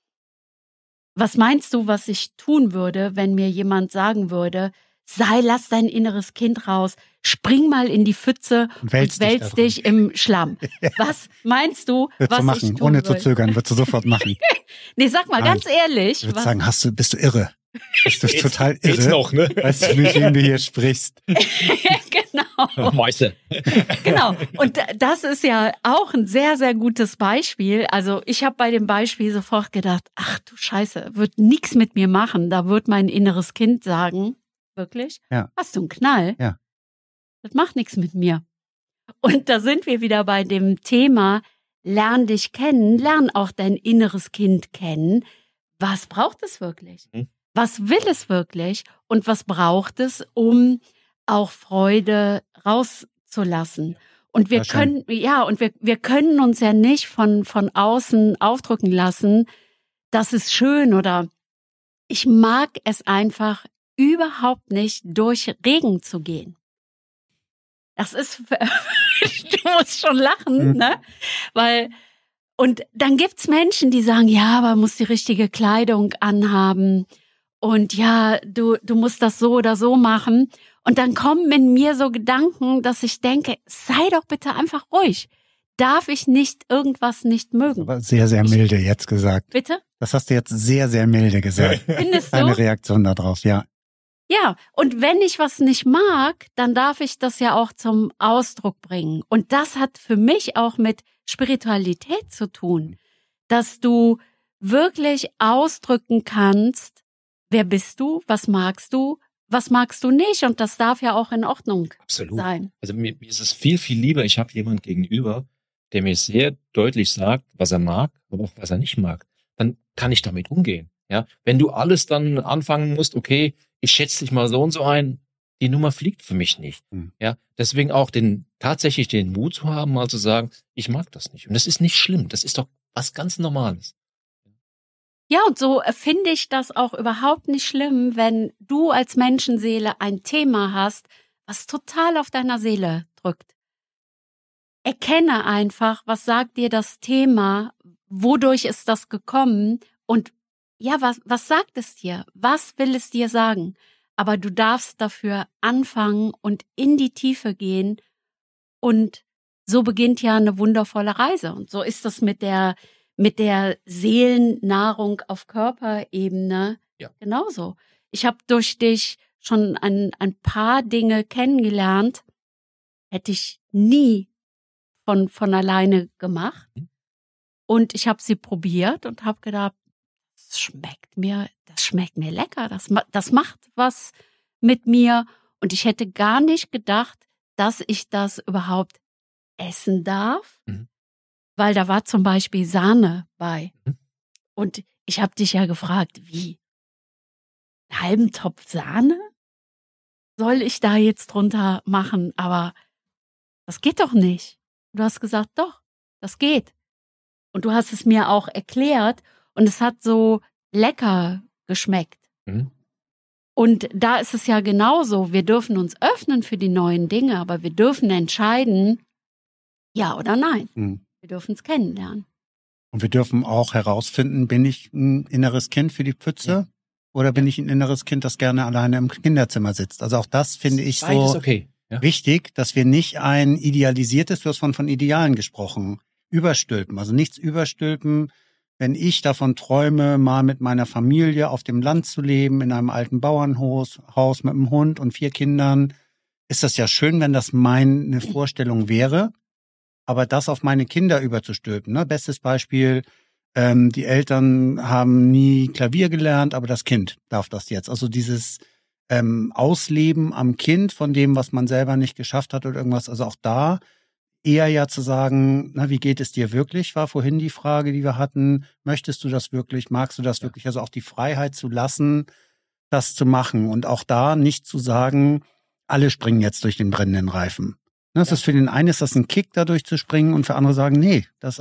was meinst du, was ich tun würde, wenn mir jemand sagen würde, lass dein inneres Kind raus, spring mal in die Pfütze und wälz dich im Schlamm. Was meinst du, was ich tun würde? Ohne zu zögern, würdest du sofort machen. Nee, sag mal ganz ehrlich. Ich würde sagen, bist du irre? Bist du total irre? Geht's noch, ne? Weißt du nicht, wem du hier sprichst? Genau. Mäuse. Genau. Und das ist ja auch ein sehr, sehr gutes Beispiel. Also ich habe bei dem Beispiel sofort gedacht, ach du Scheiße, wird nichts mit mir machen. Da wird mein inneres Kind sagen, wirklich? Ja. Hast du einen Knall? Ja. Das macht nichts mit mir. Und da sind wir wieder bei dem Thema, lern dich kennen, lern auch dein inneres Kind kennen. Was braucht es wirklich? Was will es wirklich? Und was braucht es, um auch Freude rauszulassen? Und wir können, wir können uns ja nicht von außen aufdrücken lassen, das ist schön oder ich mag es einfach überhaupt nicht, durch Regen zu gehen. Das ist, du musst schon lachen, ne? Und dann gibt's Menschen, die sagen, ja, aber muss die richtige Kleidung anhaben und ja, du musst das so oder so machen. Und dann kommen in mir so Gedanken, dass ich denke, sei doch bitte einfach ruhig. Darf ich nicht irgendwas nicht mögen? Aber sehr, sehr milde jetzt gesagt. Bitte? Das hast du jetzt sehr, sehr milde gesagt. Findest du? Eine Reaktion darauf, ja. Ja, und wenn ich was nicht mag, dann darf ich das ja auch zum Ausdruck bringen. Und das hat für mich auch mit Spiritualität zu tun, dass du wirklich ausdrücken kannst, wer bist du, was magst du nicht und das darf ja auch in Ordnung sein. Also mir ist es viel, viel lieber, ich habe jemand gegenüber, der mir sehr deutlich sagt, was er mag, aber auch was er nicht mag. Dann kann ich damit umgehen. Ja, wenn du alles dann anfangen musst, okay, ich schätze dich mal so und so ein, die Nummer fliegt für mich nicht. Ja, deswegen auch tatsächlich den Mut zu haben, mal zu sagen, ich mag das nicht. Und das ist nicht schlimm. Das ist doch was ganz Normales. Ja, und so finde ich das auch überhaupt nicht schlimm, wenn du als Menschenseele ein Thema hast, was total auf deiner Seele drückt. Erkenne einfach, was sagt dir das Thema, wodurch ist das gekommen und ja, was sagt es dir? Was will es dir sagen? Aber du darfst dafür anfangen und in die Tiefe gehen und so beginnt ja eine wundervolle Reise. Und so ist das mit der mit der Seelennahrung auf Körperebene genauso. Ich habe durch dich schon ein paar Dinge kennengelernt, hätte ich nie von alleine gemacht. Und ich habe sie probiert und habe gedacht, das schmeckt mir lecker, das macht was mit mir. Und ich hätte gar nicht gedacht, dass ich das überhaupt essen darf, weil da war zum Beispiel Sahne bei. Und ich habe dich ja gefragt, wie? Einen halben Topf Sahne soll ich da jetzt drunter machen? Aber das geht doch nicht. Du hast gesagt, doch, das geht. Und du hast es mir auch erklärt und es hat so lecker geschmeckt. Und da ist es ja genauso. Wir dürfen uns öffnen für die neuen Dinge, aber wir dürfen entscheiden, ja oder nein. Wir dürfen es kennenlernen. Und wir dürfen auch herausfinden, bin ich ein inneres Kind für die Pfütze oder bin ich ein inneres Kind, das gerne alleine im Kinderzimmer sitzt? Also auch das finde ich so wichtig, dass wir nicht ein idealisiertes, du hast von Idealen gesprochen, überstülpen. Also nichts überstülpen, wenn ich davon träume, mal mit meiner Familie auf dem Land zu leben, in einem alten Bauernhaus mit einem Hund und 4 Kindern, ist das ja schön, wenn das meine Vorstellung wäre. Aber das auf meine Kinder überzustülpen, ne? Bestes Beispiel, die Eltern haben nie Klavier gelernt, aber das Kind darf das jetzt. Also dieses Ausleben am Kind von dem, was man selber nicht geschafft hat oder irgendwas. Also auch da eher ja zu sagen, na, wie geht es dir wirklich, war vorhin die Frage, die wir hatten. Möchtest du das wirklich? Magst du das wirklich? Also auch die Freiheit zu lassen, das zu machen. Und auch da nicht zu sagen, alle springen jetzt durch den brennenden Reifen. Das ist für den einen ist das ein Kick, da durchzuspringen und für andere sagen, nee, das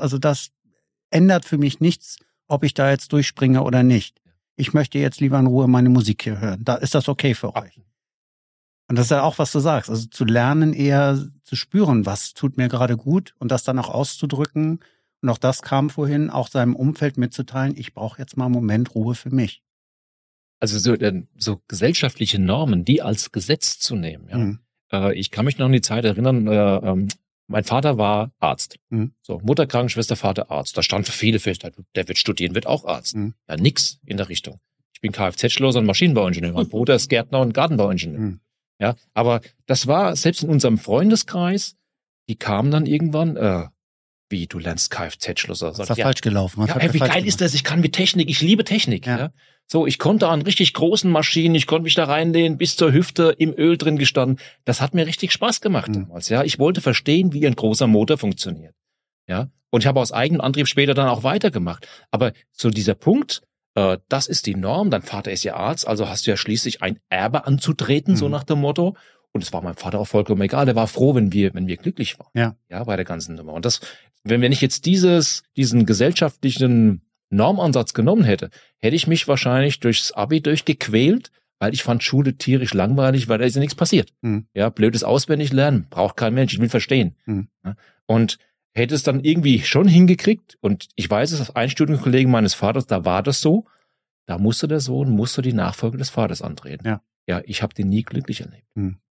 ändert für mich nichts, ob ich da jetzt durchspringe oder nicht. Ich möchte jetzt lieber in Ruhe meine Musik hier hören. Da ist das okay für euch. Und das ist ja auch, was du sagst. Also zu lernen, eher zu spüren, was tut mir gerade gut und das dann auch auszudrücken. Und auch das kam vorhin, auch seinem Umfeld mitzuteilen, ich brauche jetzt mal einen Moment Ruhe für mich. Also so gesellschaftliche Normen, die als Gesetz zu nehmen, ja. Ich kann mich noch an die Zeit erinnern, mein Vater war Arzt. So, Mutter krank, Schwester, Vater Arzt. Da stand für viele fest, der wird studieren, wird auch Arzt. Ja, nix in der Richtung. Ich bin Kfz-Schlosser und Maschinenbauingenieur. Mein Bruder ist Gärtner und Gartenbauingenieur. Ja, aber das war selbst in unserem Freundeskreis, die kamen dann irgendwann, wie, du lernst Kfz-Schlosser. Das ist doch falsch gelaufen. Ja, wie geil ist das? Ich kann mit Technik, ich liebe Technik. Ja. So, ich konnte an richtig großen Maschinen, ich konnte mich da reinlehnen, bis zur Hüfte im Öl drin gestanden. Das hat mir richtig Spaß gemacht damals. Ja, ich wollte verstehen, wie ein großer Motor funktioniert. Ja, und ich habe aus eigenem Antrieb später dann auch weitergemacht. Aber so dieser Punkt, das ist die Norm. Dein Vater ist ja Arzt, also hast du ja schließlich ein Erbe anzutreten, so nach dem Motto. Und es war meinem Vater auch vollkommen egal. Der war froh, wenn wir glücklich waren. Ja, bei der ganzen Nummer. Und das, wenn ich jetzt diesen gesellschaftlichen Normansatz genommen hätte ich mich wahrscheinlich durchs Abi durchgequält, weil ich fand Schule tierisch langweilig, weil da ist ja nichts passiert. Ja, blödes Auswendiglernen, braucht kein Mensch, ich will verstehen. Ja, und hätte es dann irgendwie schon hingekriegt, und ich weiß es, auf Einstudienkollegen meines Vaters, da war das so, da musste der Sohn die Nachfolge des Vaters antreten. Ja, ich habe den nie glücklich erlebt.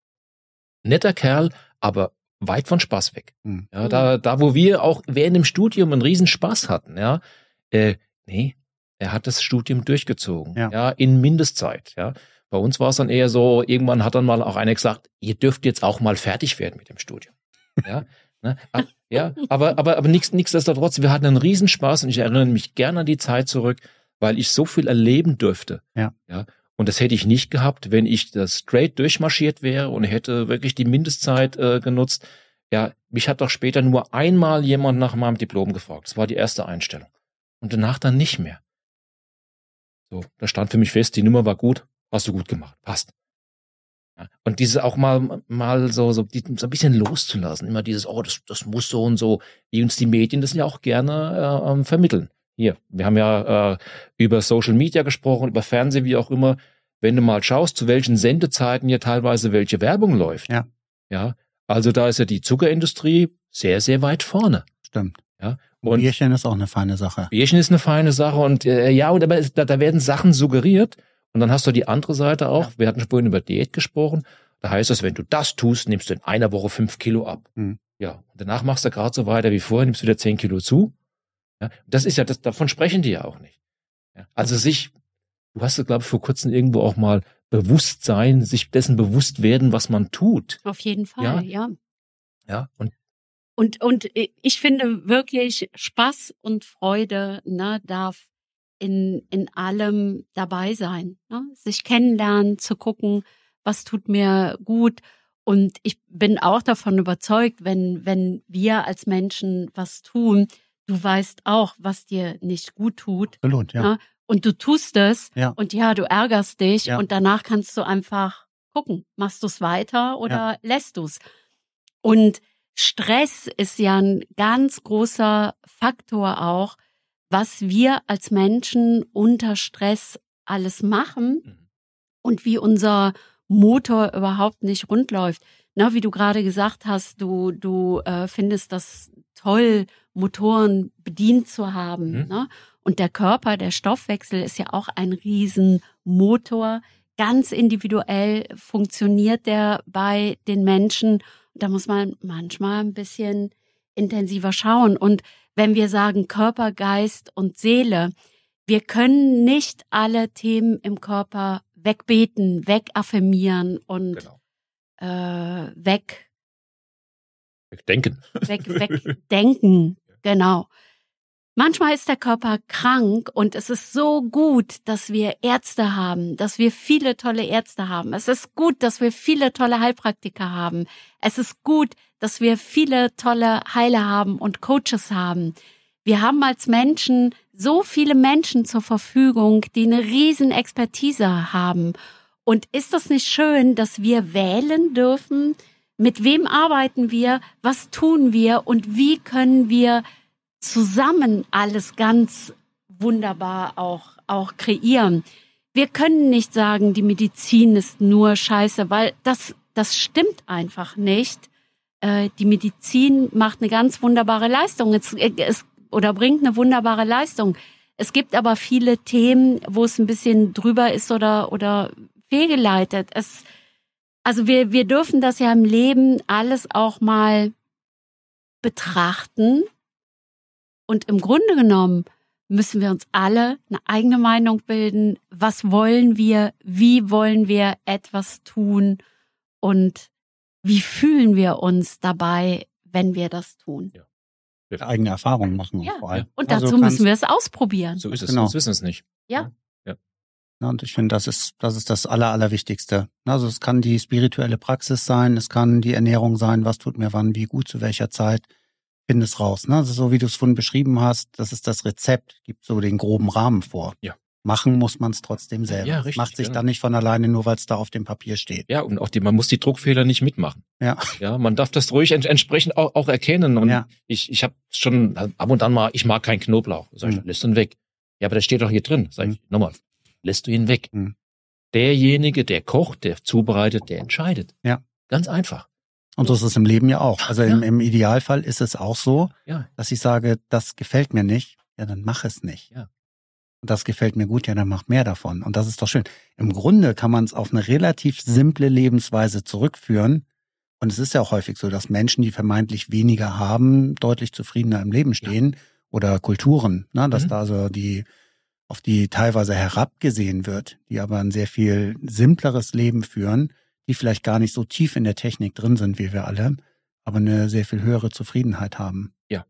Netter Kerl, aber weit von Spaß weg. Ja, da wo wir auch während dem Studium einen riesen Spaß hatten, ja, nee, er hat das Studium durchgezogen, ja, in Mindestzeit, ja. Bei uns war es dann eher so, irgendwann hat dann mal auch einer gesagt, ihr dürft jetzt auch mal fertig werden mit dem Studium. Ja, ne? Ja, aber nichtsdestotrotz, wir hatten einen Riesenspaß und ich erinnere mich gerne an die Zeit zurück, weil ich so viel erleben durfte. Ja. Und das hätte ich nicht gehabt, wenn ich das straight durchmarschiert wäre und hätte wirklich die Mindestzeit genutzt. Ja, mich hat doch später nur einmal jemand nach meinem Diplom gefragt. Das war die erste Einstellung. Und danach dann nicht mehr. So, da stand für mich fest, die Nummer war gut, hast du gut gemacht, passt. Ja, und dieses auch mal so ein bisschen loszulassen, immer dieses, das muss so und so, wie uns die Medien das ja auch gerne vermitteln. Hier, wir haben ja über Social Media gesprochen, über Fernsehen, wie auch immer. Wenn du mal schaust, zu welchen Sendezeiten hier teilweise welche Werbung läuft. Ja, also da ist ja die Zuckerindustrie sehr, sehr weit vorne. Stimmt. Ja. Und Bierchen ist auch eine feine Sache. Bierchen ist eine feine Sache und da werden Sachen suggeriert und dann hast du die andere Seite auch. Wir hatten vorhin über Diät gesprochen. Da heißt es, wenn du das tust, nimmst du in einer Woche 5 Kilo ab. Ja, und danach machst du gerade so weiter wie vorher, nimmst wieder 10 Kilo zu. Ja, das ist ja, davon sprechen die ja auch nicht. Ja, also du hast, glaube ich, vor kurzem irgendwo auch mal Bewusstsein, sich dessen bewusst werden, was man tut. Auf jeden Fall, ja. Ja, Und ich finde wirklich Spaß und Freude, ne, darf in allem dabei sein, ne? Sich kennenlernen, zu gucken, was tut mir gut. Und ich bin auch davon überzeugt, wenn wir als Menschen was tun, du weißt auch, was dir nicht gut tut. Absolut, ja. Ne? Und du tust es und du ärgerst dich und danach kannst du einfach gucken, machst du es weiter oder lässt du es. Und Stress ist ja ein ganz großer Faktor auch, was wir als Menschen unter Stress alles machen und wie unser Motor überhaupt nicht rund läuft. Na, wie du gerade gesagt hast, du findest das toll, Motoren bedient zu haben. Ne? Und der Körper, der Stoffwechsel ist ja auch ein Riesenmotor. Ganz individuell funktioniert der bei den Menschen. Da muss man manchmal ein bisschen intensiver schauen. Und wenn wir sagen Körper, Geist und Seele, wir können nicht alle Themen im Körper wegbeten, wegaffirmieren und wegdenken. Genau. Manchmal ist der Körper krank und es ist so gut, dass wir Ärzte haben, dass wir viele tolle Ärzte haben. Es ist gut, dass wir viele tolle Heilpraktiker haben. Es ist gut, dass wir viele tolle Heiler haben und Coaches haben. Wir haben als Menschen so viele Menschen zur Verfügung, die eine riesen Expertise haben. Und ist das nicht schön, dass wir wählen dürfen, mit wem arbeiten wir, was tun wir und wie können wir zusammen alles ganz wunderbar auch kreieren. Wir können nicht sagen, die Medizin ist nur Scheiße, weil das stimmt einfach nicht. Die Medizin macht eine ganz wunderbare Leistung oder bringt eine wunderbare Leistung. Es gibt aber viele Themen, wo es ein bisschen drüber ist oder fehlgeleitet. Also wir dürfen das ja im Leben alles auch mal betrachten. Und im Grunde genommen müssen wir uns alle eine eigene Meinung bilden. Was wollen wir? Wie wollen wir etwas tun? Und wie fühlen wir uns dabei, wenn wir das tun? Ja. Wir eigene Erfahrungen machen. Ja. Vor allem. Und dazu müssen wir es ausprobieren. So ist es. Genau. Sonst wissen wir es nicht. Ja. Und ich finde, das ist das Allerwichtigste. Also es kann die spirituelle Praxis sein, es kann die Ernährung sein, was tut mir wann, wie gut, zu welcher Zeit. Finde es raus. Ne? Also so wie du es vorhin beschrieben hast, das ist das Rezept, gibt so den groben Rahmen vor. Ja. Machen muss man es trotzdem selber. Ja, richtig, macht sich dann nicht von alleine, nur weil es da auf dem Papier steht. Ja, und auch man muss die Druckfehler nicht mitmachen. Ja. Ja, man darf das ruhig entsprechend auch erkennen. Und ich habe schon ab und an mal, ich mag keinen Knoblauch. Sag ich, lässt ihn weg. Ja, aber der steht doch hier drin. Sag ich, nochmal, lässt du ihn weg. Derjenige, der kocht, der zubereitet, der entscheidet. Ja. Ganz einfach. Und so ist es im Leben ja auch. Also im Idealfall ist es auch so, dass ich sage, das gefällt mir nicht, ja, dann mach es nicht. Ja. Und das gefällt mir gut, ja, dann mach mehr davon. Und das ist doch schön. Im Grunde kann man es auf eine relativ simple Lebensweise zurückführen. Und es ist ja auch häufig so, dass Menschen, die vermeintlich weniger haben, deutlich zufriedener im Leben stehen. Oder Kulturen, ne, dass da so auf die teilweise herabgesehen wird, die aber ein sehr viel simpleres Leben führen, die vielleicht gar nicht so tief in der Technik drin sind wie wir alle, aber eine sehr viel höhere Zufriedenheit haben. Ja.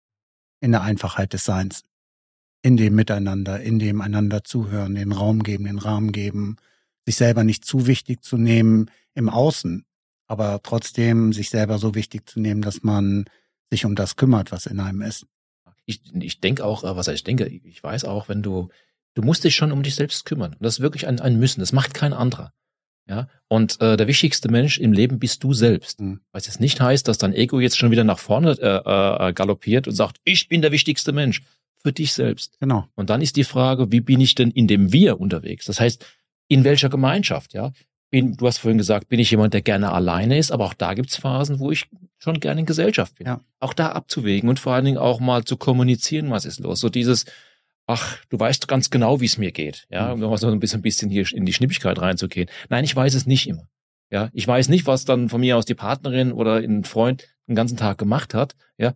In der Einfachheit des Seins. In dem Miteinander, in dem einander zuhören, den Raum geben, den Rahmen geben, sich selber nicht zu wichtig zu nehmen im Außen, aber trotzdem sich selber so wichtig zu nehmen, dass man sich um das kümmert, was in einem ist. Ich denke auch, ich weiß auch, wenn du musst dich schon um dich selbst kümmern. Das ist wirklich ein Müssen. Das macht kein anderer. Ja, und der wichtigste Mensch im Leben bist du selbst. Was jetzt nicht heißt, dass dein Ego jetzt schon wieder nach vorne galoppiert und sagt, ich bin der wichtigste Mensch. Für dich selbst. Genau. Und dann ist die Frage, wie bin ich denn in dem Wir unterwegs? Das heißt, in welcher Gemeinschaft? Ja, du hast vorhin gesagt, bin ich jemand, der gerne alleine ist, aber auch da gibt's Phasen, wo ich schon gerne in Gesellschaft bin. Ja. Auch da abzuwägen und vor allen Dingen auch mal zu kommunizieren, was ist los. So dieses, du weißt ganz genau, wie es mir geht. Ja, um so ein bisschen hier in die Schnippigkeit reinzugehen. Nein, ich weiß es nicht immer. Ja, ich weiß nicht, was dann von mir aus die Partnerin oder ein Freund den ganzen Tag gemacht hat. Ja,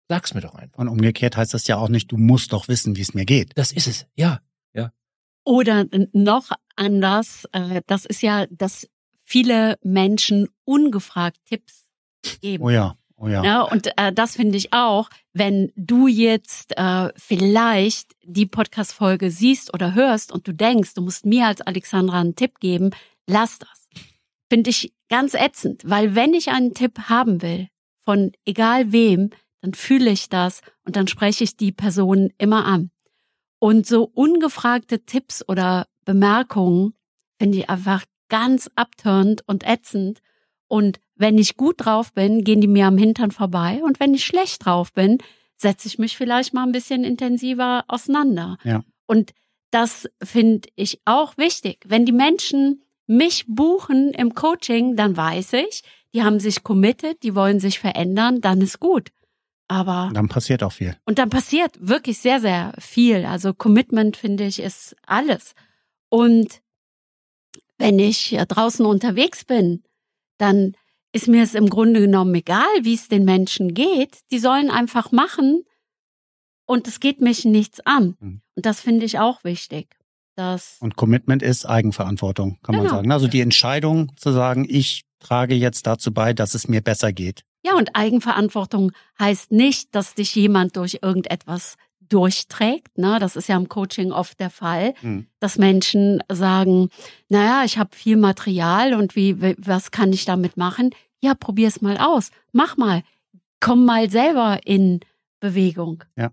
Sag's mir doch einfach. Und umgekehrt heißt das ja auch nicht, du musst doch wissen, wie es mir geht. Das ist es, ja. Oder noch anders, das ist ja, dass viele Menschen ungefragt Tipps geben. Oh ja. Ja, und das finde ich auch, wenn du jetzt vielleicht die Podcast-Folge siehst oder hörst und du denkst, du musst mir als Alexandra einen Tipp geben, lass das. Finde ich ganz ätzend, weil wenn ich einen Tipp haben will, von egal wem, dann fühle ich das und dann spreche ich die Person immer an. Und so ungefragte Tipps oder Bemerkungen finde ich einfach ganz abtörend und ätzend. Und wenn ich gut drauf bin, gehen die mir am Hintern vorbei. Und wenn ich schlecht drauf bin, setze ich mich vielleicht mal ein bisschen intensiver auseinander. Ja. Und das finde ich auch wichtig. Wenn die Menschen mich buchen im Coaching, dann weiß ich, die haben sich committed, die wollen sich verändern, dann ist gut. Aber Dann passiert auch viel. und dann passiert wirklich sehr, sehr viel. Also Commitment, finde ich, ist alles. Und wenn ich draußen unterwegs bin, dann ist mir es im Grunde genommen egal, wie es den Menschen geht. Die sollen einfach machen und es geht mich nichts an. Mhm. Und das finde ich auch wichtig. Und Commitment ist Eigenverantwortung, kann man Genau. sagen. Also die Entscheidung zu sagen, ich trage jetzt dazu bei, dass es mir besser geht. Ja, und Eigenverantwortung heißt nicht, dass dich jemand durch irgendetwas durchträgt. Ne? Das ist ja im Coaching oft der Fall, dass Menschen sagen, naja, ich habe viel Material und was kann ich damit machen? Ja, probier's mal aus. Mach mal. Komm mal selber in Bewegung. Ja.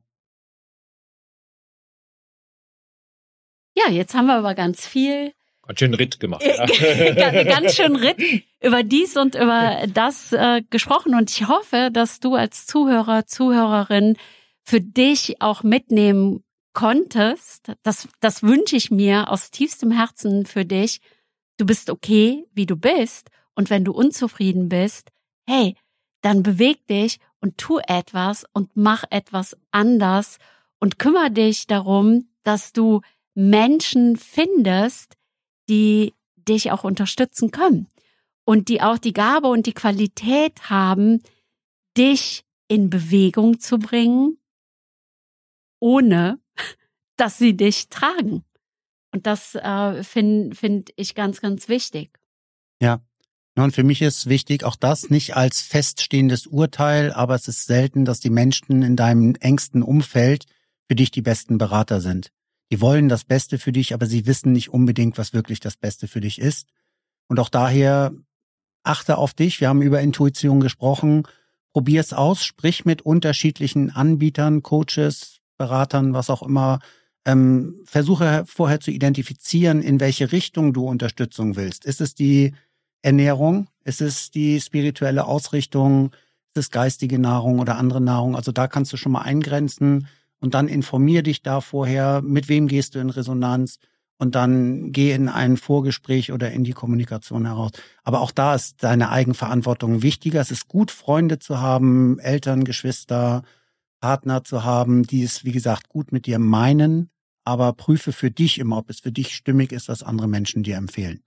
Ja, jetzt haben wir aber ganz viel Ganz schön Ritt gemacht. ganz schön Ritt über dies und über das gesprochen. Und ich hoffe, dass du als Zuhörer, Zuhörerin für dich auch mitnehmen konntest. Das wünsche ich mir aus tiefstem Herzen für dich. Du bist okay, wie du bist. Und wenn du unzufrieden bist, hey, dann beweg dich und tu etwas und mach etwas anders und kümmere dich darum, dass du Menschen findest, die dich auch unterstützen können und die auch die Gabe und die Qualität haben, dich in Bewegung zu bringen, ohne dass sie dich tragen. Und das find ich ganz, ganz wichtig. Ja. Und für mich ist wichtig, auch das nicht als feststehendes Urteil, aber es ist selten, dass die Menschen in deinem engsten Umfeld für dich die besten Berater sind. Die wollen das Beste für dich, aber sie wissen nicht unbedingt, was wirklich das Beste für dich ist. Und auch daher achte auf dich. Wir haben über Intuition gesprochen. Probier es aus. Sprich mit unterschiedlichen Anbietern, Coaches, Beratern, was auch immer. Versuche vorher zu identifizieren, in welche Richtung du Unterstützung willst. Ist es die Ernährung? Ist es die spirituelle Ausrichtung? Ist es geistige Nahrung oder andere Nahrung? Also da kannst du schon mal eingrenzen. Und dann informier dich da vorher, mit wem gehst du in Resonanz und dann geh in ein Vorgespräch oder in die Kommunikation heraus. Aber auch da ist deine Eigenverantwortung wichtiger. Es ist gut, Freunde zu haben, Eltern, Geschwister, Partner zu haben, die es, wie gesagt, gut mit dir meinen, aber prüfe für dich immer, ob es für dich stimmig ist, was andere Menschen dir empfehlen.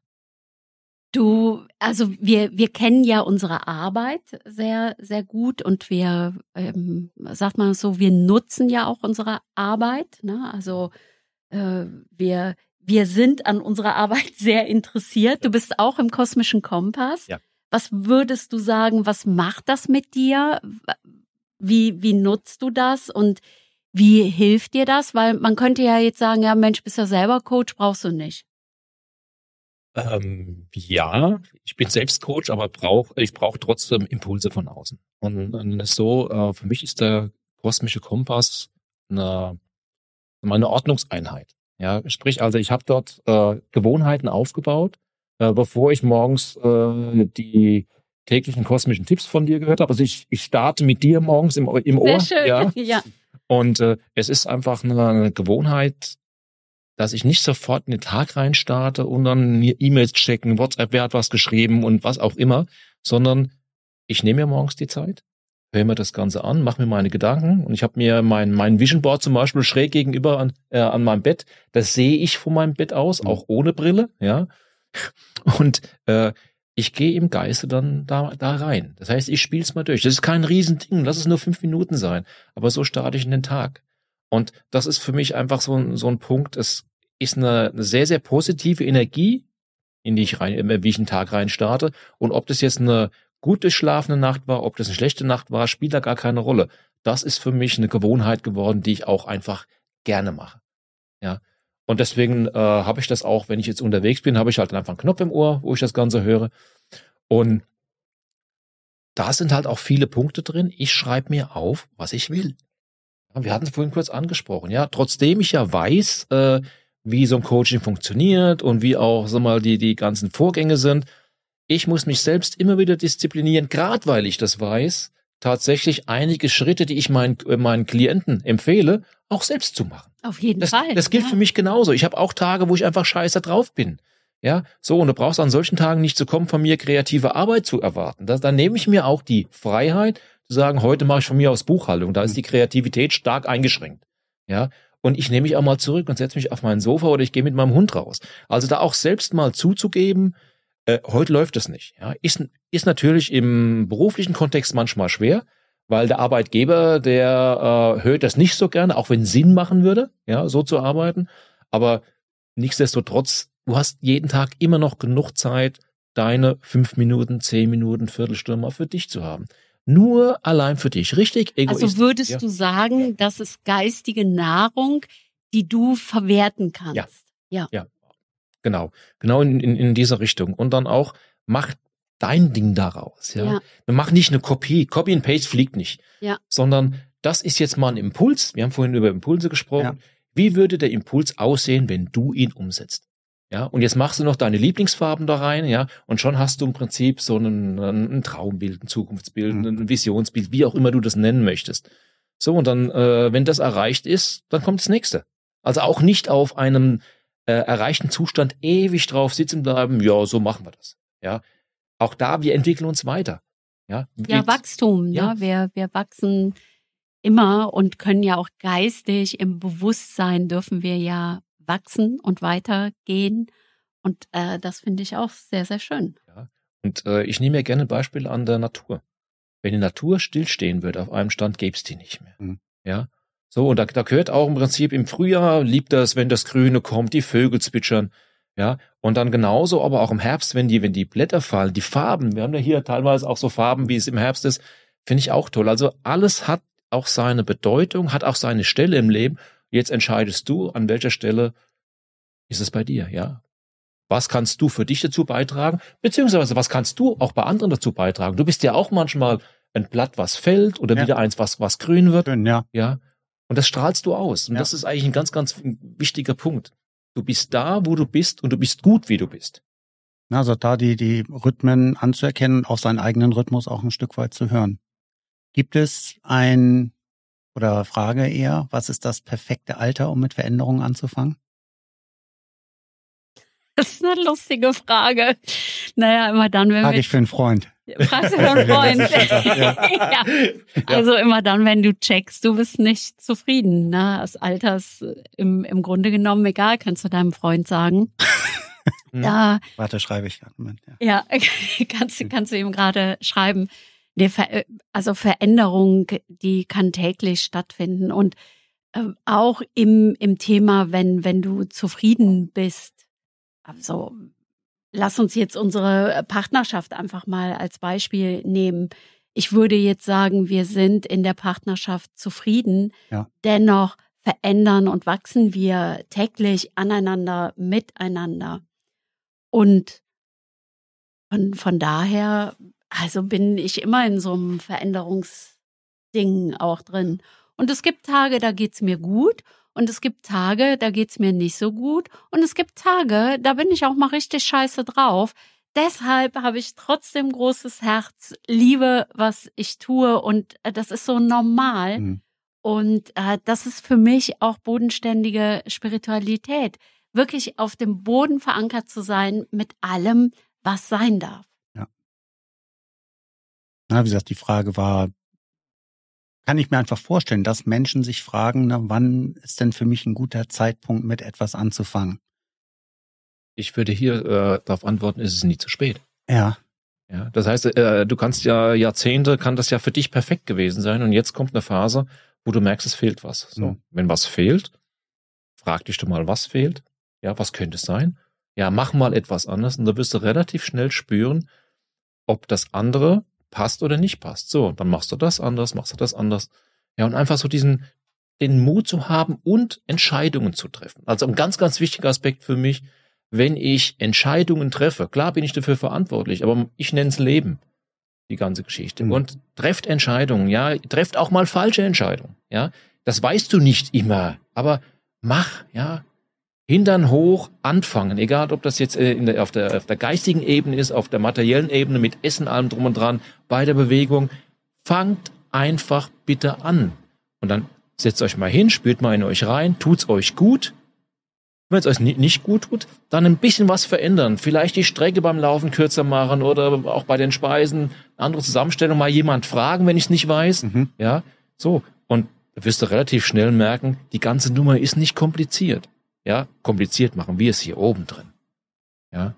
Also wir kennen ja unsere Arbeit sehr, sehr gut und wir, sagt man so, wir nutzen ja auch unsere Arbeit. Ne? Also wir sind an unserer Arbeit sehr interessiert. Du bist auch im Kosmischen Kompass. Ja. Was würdest du sagen, was macht das mit dir? Wie nutzt du das und wie hilft dir das? Weil man könnte ja jetzt sagen, ja Mensch, bist ja selber Coach, brauchst du nicht. Ja, ich bin selbst Coach, aber ich brauche trotzdem Impulse von außen. Und so, für mich ist der kosmische Kompass eine Ordnungseinheit. Ja, sprich, also ich habe dort Gewohnheiten aufgebaut, bevor ich morgens die täglichen kosmischen Tipps von dir gehört habe. Also ich starte mit dir morgens im Ohr. Sehr schön, ja. ja. Und es ist einfach eine Gewohnheit, dass ich nicht sofort in den Tag rein starte und dann mir E-Mails checken, WhatsApp, wer hat was geschrieben und was auch immer, sondern ich nehme mir morgens die Zeit, höre mir das Ganze an, mache mir meine Gedanken und ich habe mir mein Vision Board zum Beispiel schräg gegenüber an meinem Bett. Das sehe ich von meinem Bett aus, auch ohne Brille, ja. Und ich gehe im Geiste dann da rein. Das heißt, ich spiele es mal durch. Das ist kein Riesending, lass es nur 5 Minuten sein. Aber so starte ich in den Tag. Und das ist für mich einfach so ein Punkt. Es ist eine sehr, sehr positive Energie, in die ich wie ich einen Tag rein starte. Und ob das jetzt eine gut durchschlafene Nacht war, ob das eine schlechte Nacht war, spielt da gar keine Rolle. Das ist für mich eine Gewohnheit geworden, die ich auch einfach gerne mache. Ja. Und deswegen habe ich das auch, wenn ich jetzt unterwegs bin, habe ich halt einfach einen Knopf im Ohr, wo ich das Ganze höre. Und da sind halt auch viele Punkte drin. Ich schreibe mir auf, was ich will. Wir hatten es vorhin kurz angesprochen, ja. Trotzdem ich ja weiß, wie so ein Coaching funktioniert und wie auch, sag mal, die ganzen Vorgänge sind. Ich muss mich selbst immer wieder disziplinieren, gerade weil ich das weiß, tatsächlich einige Schritte, die ich meinen Klienten empfehle, auch selbst zu machen. Auf jeden Fall. Das gilt für mich genauso. Ich habe auch Tage, wo ich einfach scheiße drauf bin. Ja, so, und du brauchst an solchen Tagen nicht zu kommen, von mir kreative Arbeit zu erwarten. Dann nehme ich mir auch die Freiheit, zu sagen, heute mache ich von mir aus Buchhaltung. Da ist die Kreativität stark eingeschränkt. Ja, und ich nehme mich auch mal zurück und setze mich auf mein Sofa oder ich gehe mit meinem Hund raus. Also da auch selbst mal zuzugeben, heute läuft es nicht. Ja, ist natürlich im beruflichen Kontext manchmal schwer, weil der Arbeitgeber, der hört das nicht so gerne, auch wenn es Sinn machen würde, ja, so zu arbeiten. Aber nichtsdestotrotz, du hast jeden Tag immer noch genug Zeit, deine 5 Minuten, 10 Minuten, Viertelstunde mal für dich zu haben. Nur allein für dich, richtig egoistisch. Also würdest du sagen, das ist geistige Nahrung, die du verwerten kannst? Ja. Genau in dieser Richtung. Und dann auch, mach dein Ding daraus. Ja. Mach nicht eine Kopie. Copy and Paste fliegt nicht. Ja. Sondern das ist jetzt mal ein Impuls. Wir haben vorhin über Impulse gesprochen. Ja. Wie würde der Impuls aussehen, wenn du ihn umsetzt? Ja, und jetzt machst du noch deine Lieblingsfarben da rein, ja, und schon hast du im Prinzip so ein Traumbild, ein Zukunftsbild, ein Visionsbild, wie auch immer du das nennen möchtest. So, und dann, wenn das erreicht ist, dann kommt das nächste. Also auch nicht auf einem erreichten Zustand ewig drauf sitzen bleiben, ja, so machen wir das. Ja, auch da, wir entwickeln uns weiter. Ja, Wachstum, ja. Wir wachsen immer und können ja auch geistig im Bewusstsein dürfen wir ja wachsen und weitergehen. Und das finde ich auch sehr, sehr schön. Ja. Und ich nehme mir gerne Beispiele an der Natur. Wenn die Natur stillstehen würde auf einem Stand, gäbe es die nicht mehr. Mhm. Ja. So, und da gehört auch im Prinzip im Frühjahr, liebt das, wenn das Grüne kommt, die Vögel zwitschern. Ja. Und dann genauso, aber auch im Herbst, wenn die Blätter fallen, die Farben, wir haben ja hier teilweise auch so Farben, wie es im Herbst ist, finde ich auch toll. Also alles hat auch seine Bedeutung, hat auch seine Stelle im Leben. Jetzt entscheidest du, an welcher Stelle ist es bei dir, ja. Was kannst du für dich dazu beitragen? Beziehungsweise, was kannst du auch bei anderen dazu beitragen? Du bist ja auch manchmal ein Blatt, was fällt oder wieder eins, was grün wird. Schön, ja. Ja. Und das strahlst du aus. Und das ist eigentlich ein ganz, ganz wichtiger Punkt. Du bist da, wo du bist und du bist gut, wie du bist. Also da die Rhythmen anzuerkennen, auf seinen eigenen Rhythmus auch ein Stück weit zu hören. Gibt es oder Frage eher, was ist das perfekte Alter, um mit Veränderungen anzufangen? Das ist eine lustige Frage. Naja, immer dann, wenn Frage ich für einen Freund. Fragst du für einen Freund. Ja. Also immer dann, wenn du checkst, du bist nicht zufrieden. Ne? Das Alter ist im Grunde genommen egal, kannst du deinem Freund sagen. Warte, schreibe ich gerade. Moment. Ja, kannst du ihm gerade schreiben. Also Veränderung, die kann täglich stattfinden. Und auch im Thema, wenn du zufrieden bist. Also lass uns jetzt unsere Partnerschaft einfach mal als Beispiel nehmen. Ich würde jetzt sagen, wir sind in der Partnerschaft zufrieden. Ja. Dennoch verändern und wachsen wir täglich aneinander, miteinander. Und von daher, also bin ich immer in so einem Veränderungsding auch drin. Und es gibt Tage, da geht's mir gut. Und es gibt Tage, da geht's mir nicht so gut. Und es gibt Tage, da bin ich auch mal richtig scheiße drauf. Deshalb habe ich trotzdem großes Herz, liebe, was ich tue. Und das ist so normal. Mhm. Und das ist für mich auch bodenständige Spiritualität. Wirklich auf dem Boden verankert zu sein mit allem, was sein darf. Ja. Na, wie gesagt, die Frage war, kann ich mir einfach vorstellen, dass Menschen sich fragen, na, wann ist denn für mich ein guter Zeitpunkt, mit etwas anzufangen? Ich würde hier darauf antworten, ist es nie zu spät. Ja. Ja, das heißt, du kannst ja Jahrzehnte, kann das ja für dich perfekt gewesen sein und jetzt kommt eine Phase, wo du merkst, es fehlt was. So, wenn was fehlt, frag dich doch mal, was fehlt. Ja, was könnte es sein? Ja, mach mal etwas anders und da wirst du relativ schnell spüren, ob das andere passt oder nicht passt. So, dann machst du das anders. Ja, und einfach so den Mut zu haben und Entscheidungen zu treffen. Also ein ganz, ganz wichtiger Aspekt für mich, wenn ich Entscheidungen treffe, klar bin ich dafür verantwortlich, aber ich nenne es Leben, die ganze Geschichte. Und trefft Entscheidungen, ja, trefft auch mal falsche Entscheidungen, ja. Das weißt du nicht immer, aber mach, ja, Hintern hoch, anfangen, egal ob das jetzt auf der geistigen Ebene ist, auf der materiellen Ebene, mit Essen, allem drum und dran, bei der Bewegung, fangt einfach bitte an. Und dann setzt euch mal hin, spürt mal in euch rein, tut's euch gut. Wenn es euch nicht gut tut, dann ein bisschen was verändern. Vielleicht die Strecke beim Laufen kürzer machen oder auch bei den Speisen, andere Zusammenstellung, mal jemand fragen, wenn ich es nicht weiß. Ja, so. Und da wirst du relativ schnell merken, die ganze Nummer ist nicht kompliziert. Ja, kompliziert machen wir es hier oben drin. Ja.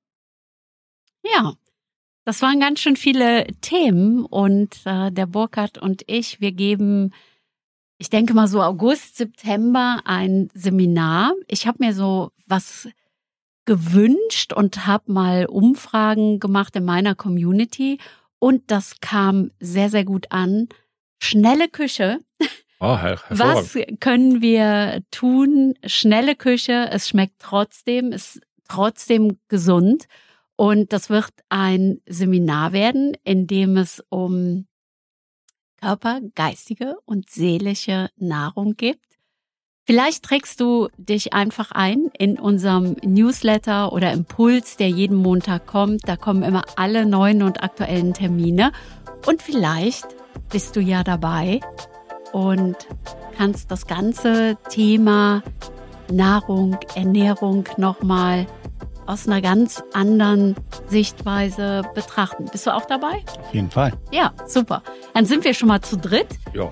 Ja, das waren ganz schön viele Themen und der Burkhard und wir geben, ich denke mal so August, September ein Seminar. Ich habe mir so was gewünscht und habe mal Umfragen gemacht in meiner Community und das kam sehr, sehr gut an. Schnelle Küche. Oh, was können wir tun? Schnelle Küche, es schmeckt trotzdem, ist trotzdem gesund. Und das wird ein Seminar werden, in dem es um Körper, geistige und seelische Nahrung gibt. Vielleicht trägst du dich einfach ein in unserem Newsletter oder Impuls, der jeden Montag kommt. Da kommen immer alle neuen und aktuellen Termine. Und vielleicht bist du ja dabei und kannst das ganze Thema Nahrung, Ernährung nochmal aus einer ganz anderen Sichtweise betrachten. Bist du auch dabei? Auf jeden Fall. Ja, super. Dann sind wir schon mal zu dritt. Ja.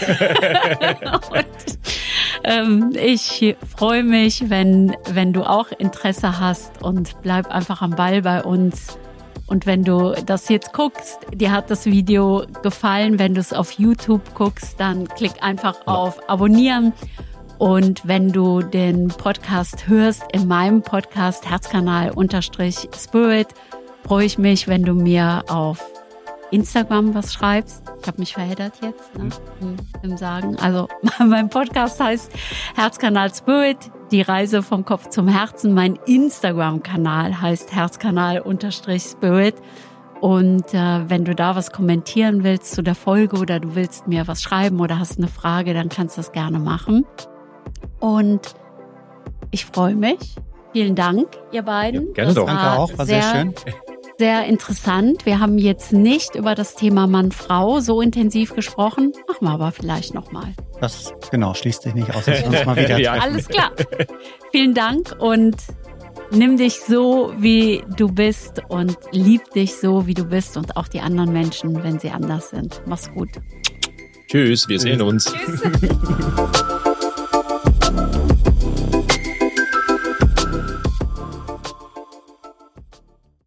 Und ich freue mich, wenn du auch Interesse hast und bleib einfach am Ball bei uns. Und wenn du das jetzt guckst, dir hat das Video gefallen, wenn du es auf YouTube guckst, dann klick einfach auf Abonnieren. Und wenn du den Podcast hörst, in meinem Podcast Herzkanal_Spirit, freue ich mich, wenn du mir auf Instagram was schreibst. Ich habe mich verheddert jetzt im Sagen. Also mein Podcast heißt Herzkanal Spirit, die Reise vom Kopf zum Herzen. Mein Instagram-Kanal heißt Herzkanal_Spirit. Und wenn du da was kommentieren willst zu der Folge oder du willst mir was schreiben oder hast eine Frage, dann kannst du das gerne machen. Und ich freue mich. Vielen Dank, ihr beiden. Ja, gerne doch. Danke auch, war sehr schön. Sehr interessant. Wir haben jetzt nicht über das Thema Mann-Frau so intensiv gesprochen. Machen wir aber vielleicht nochmal. Das, genau, schließt sich nicht aus, dass wir uns mal wieder treffen. Alles klar. Vielen Dank und nimm dich so, wie du bist und lieb dich so, wie du bist und auch die anderen Menschen, wenn sie anders sind. Mach's gut. Tschüss, wir sehen uns. Tschüss.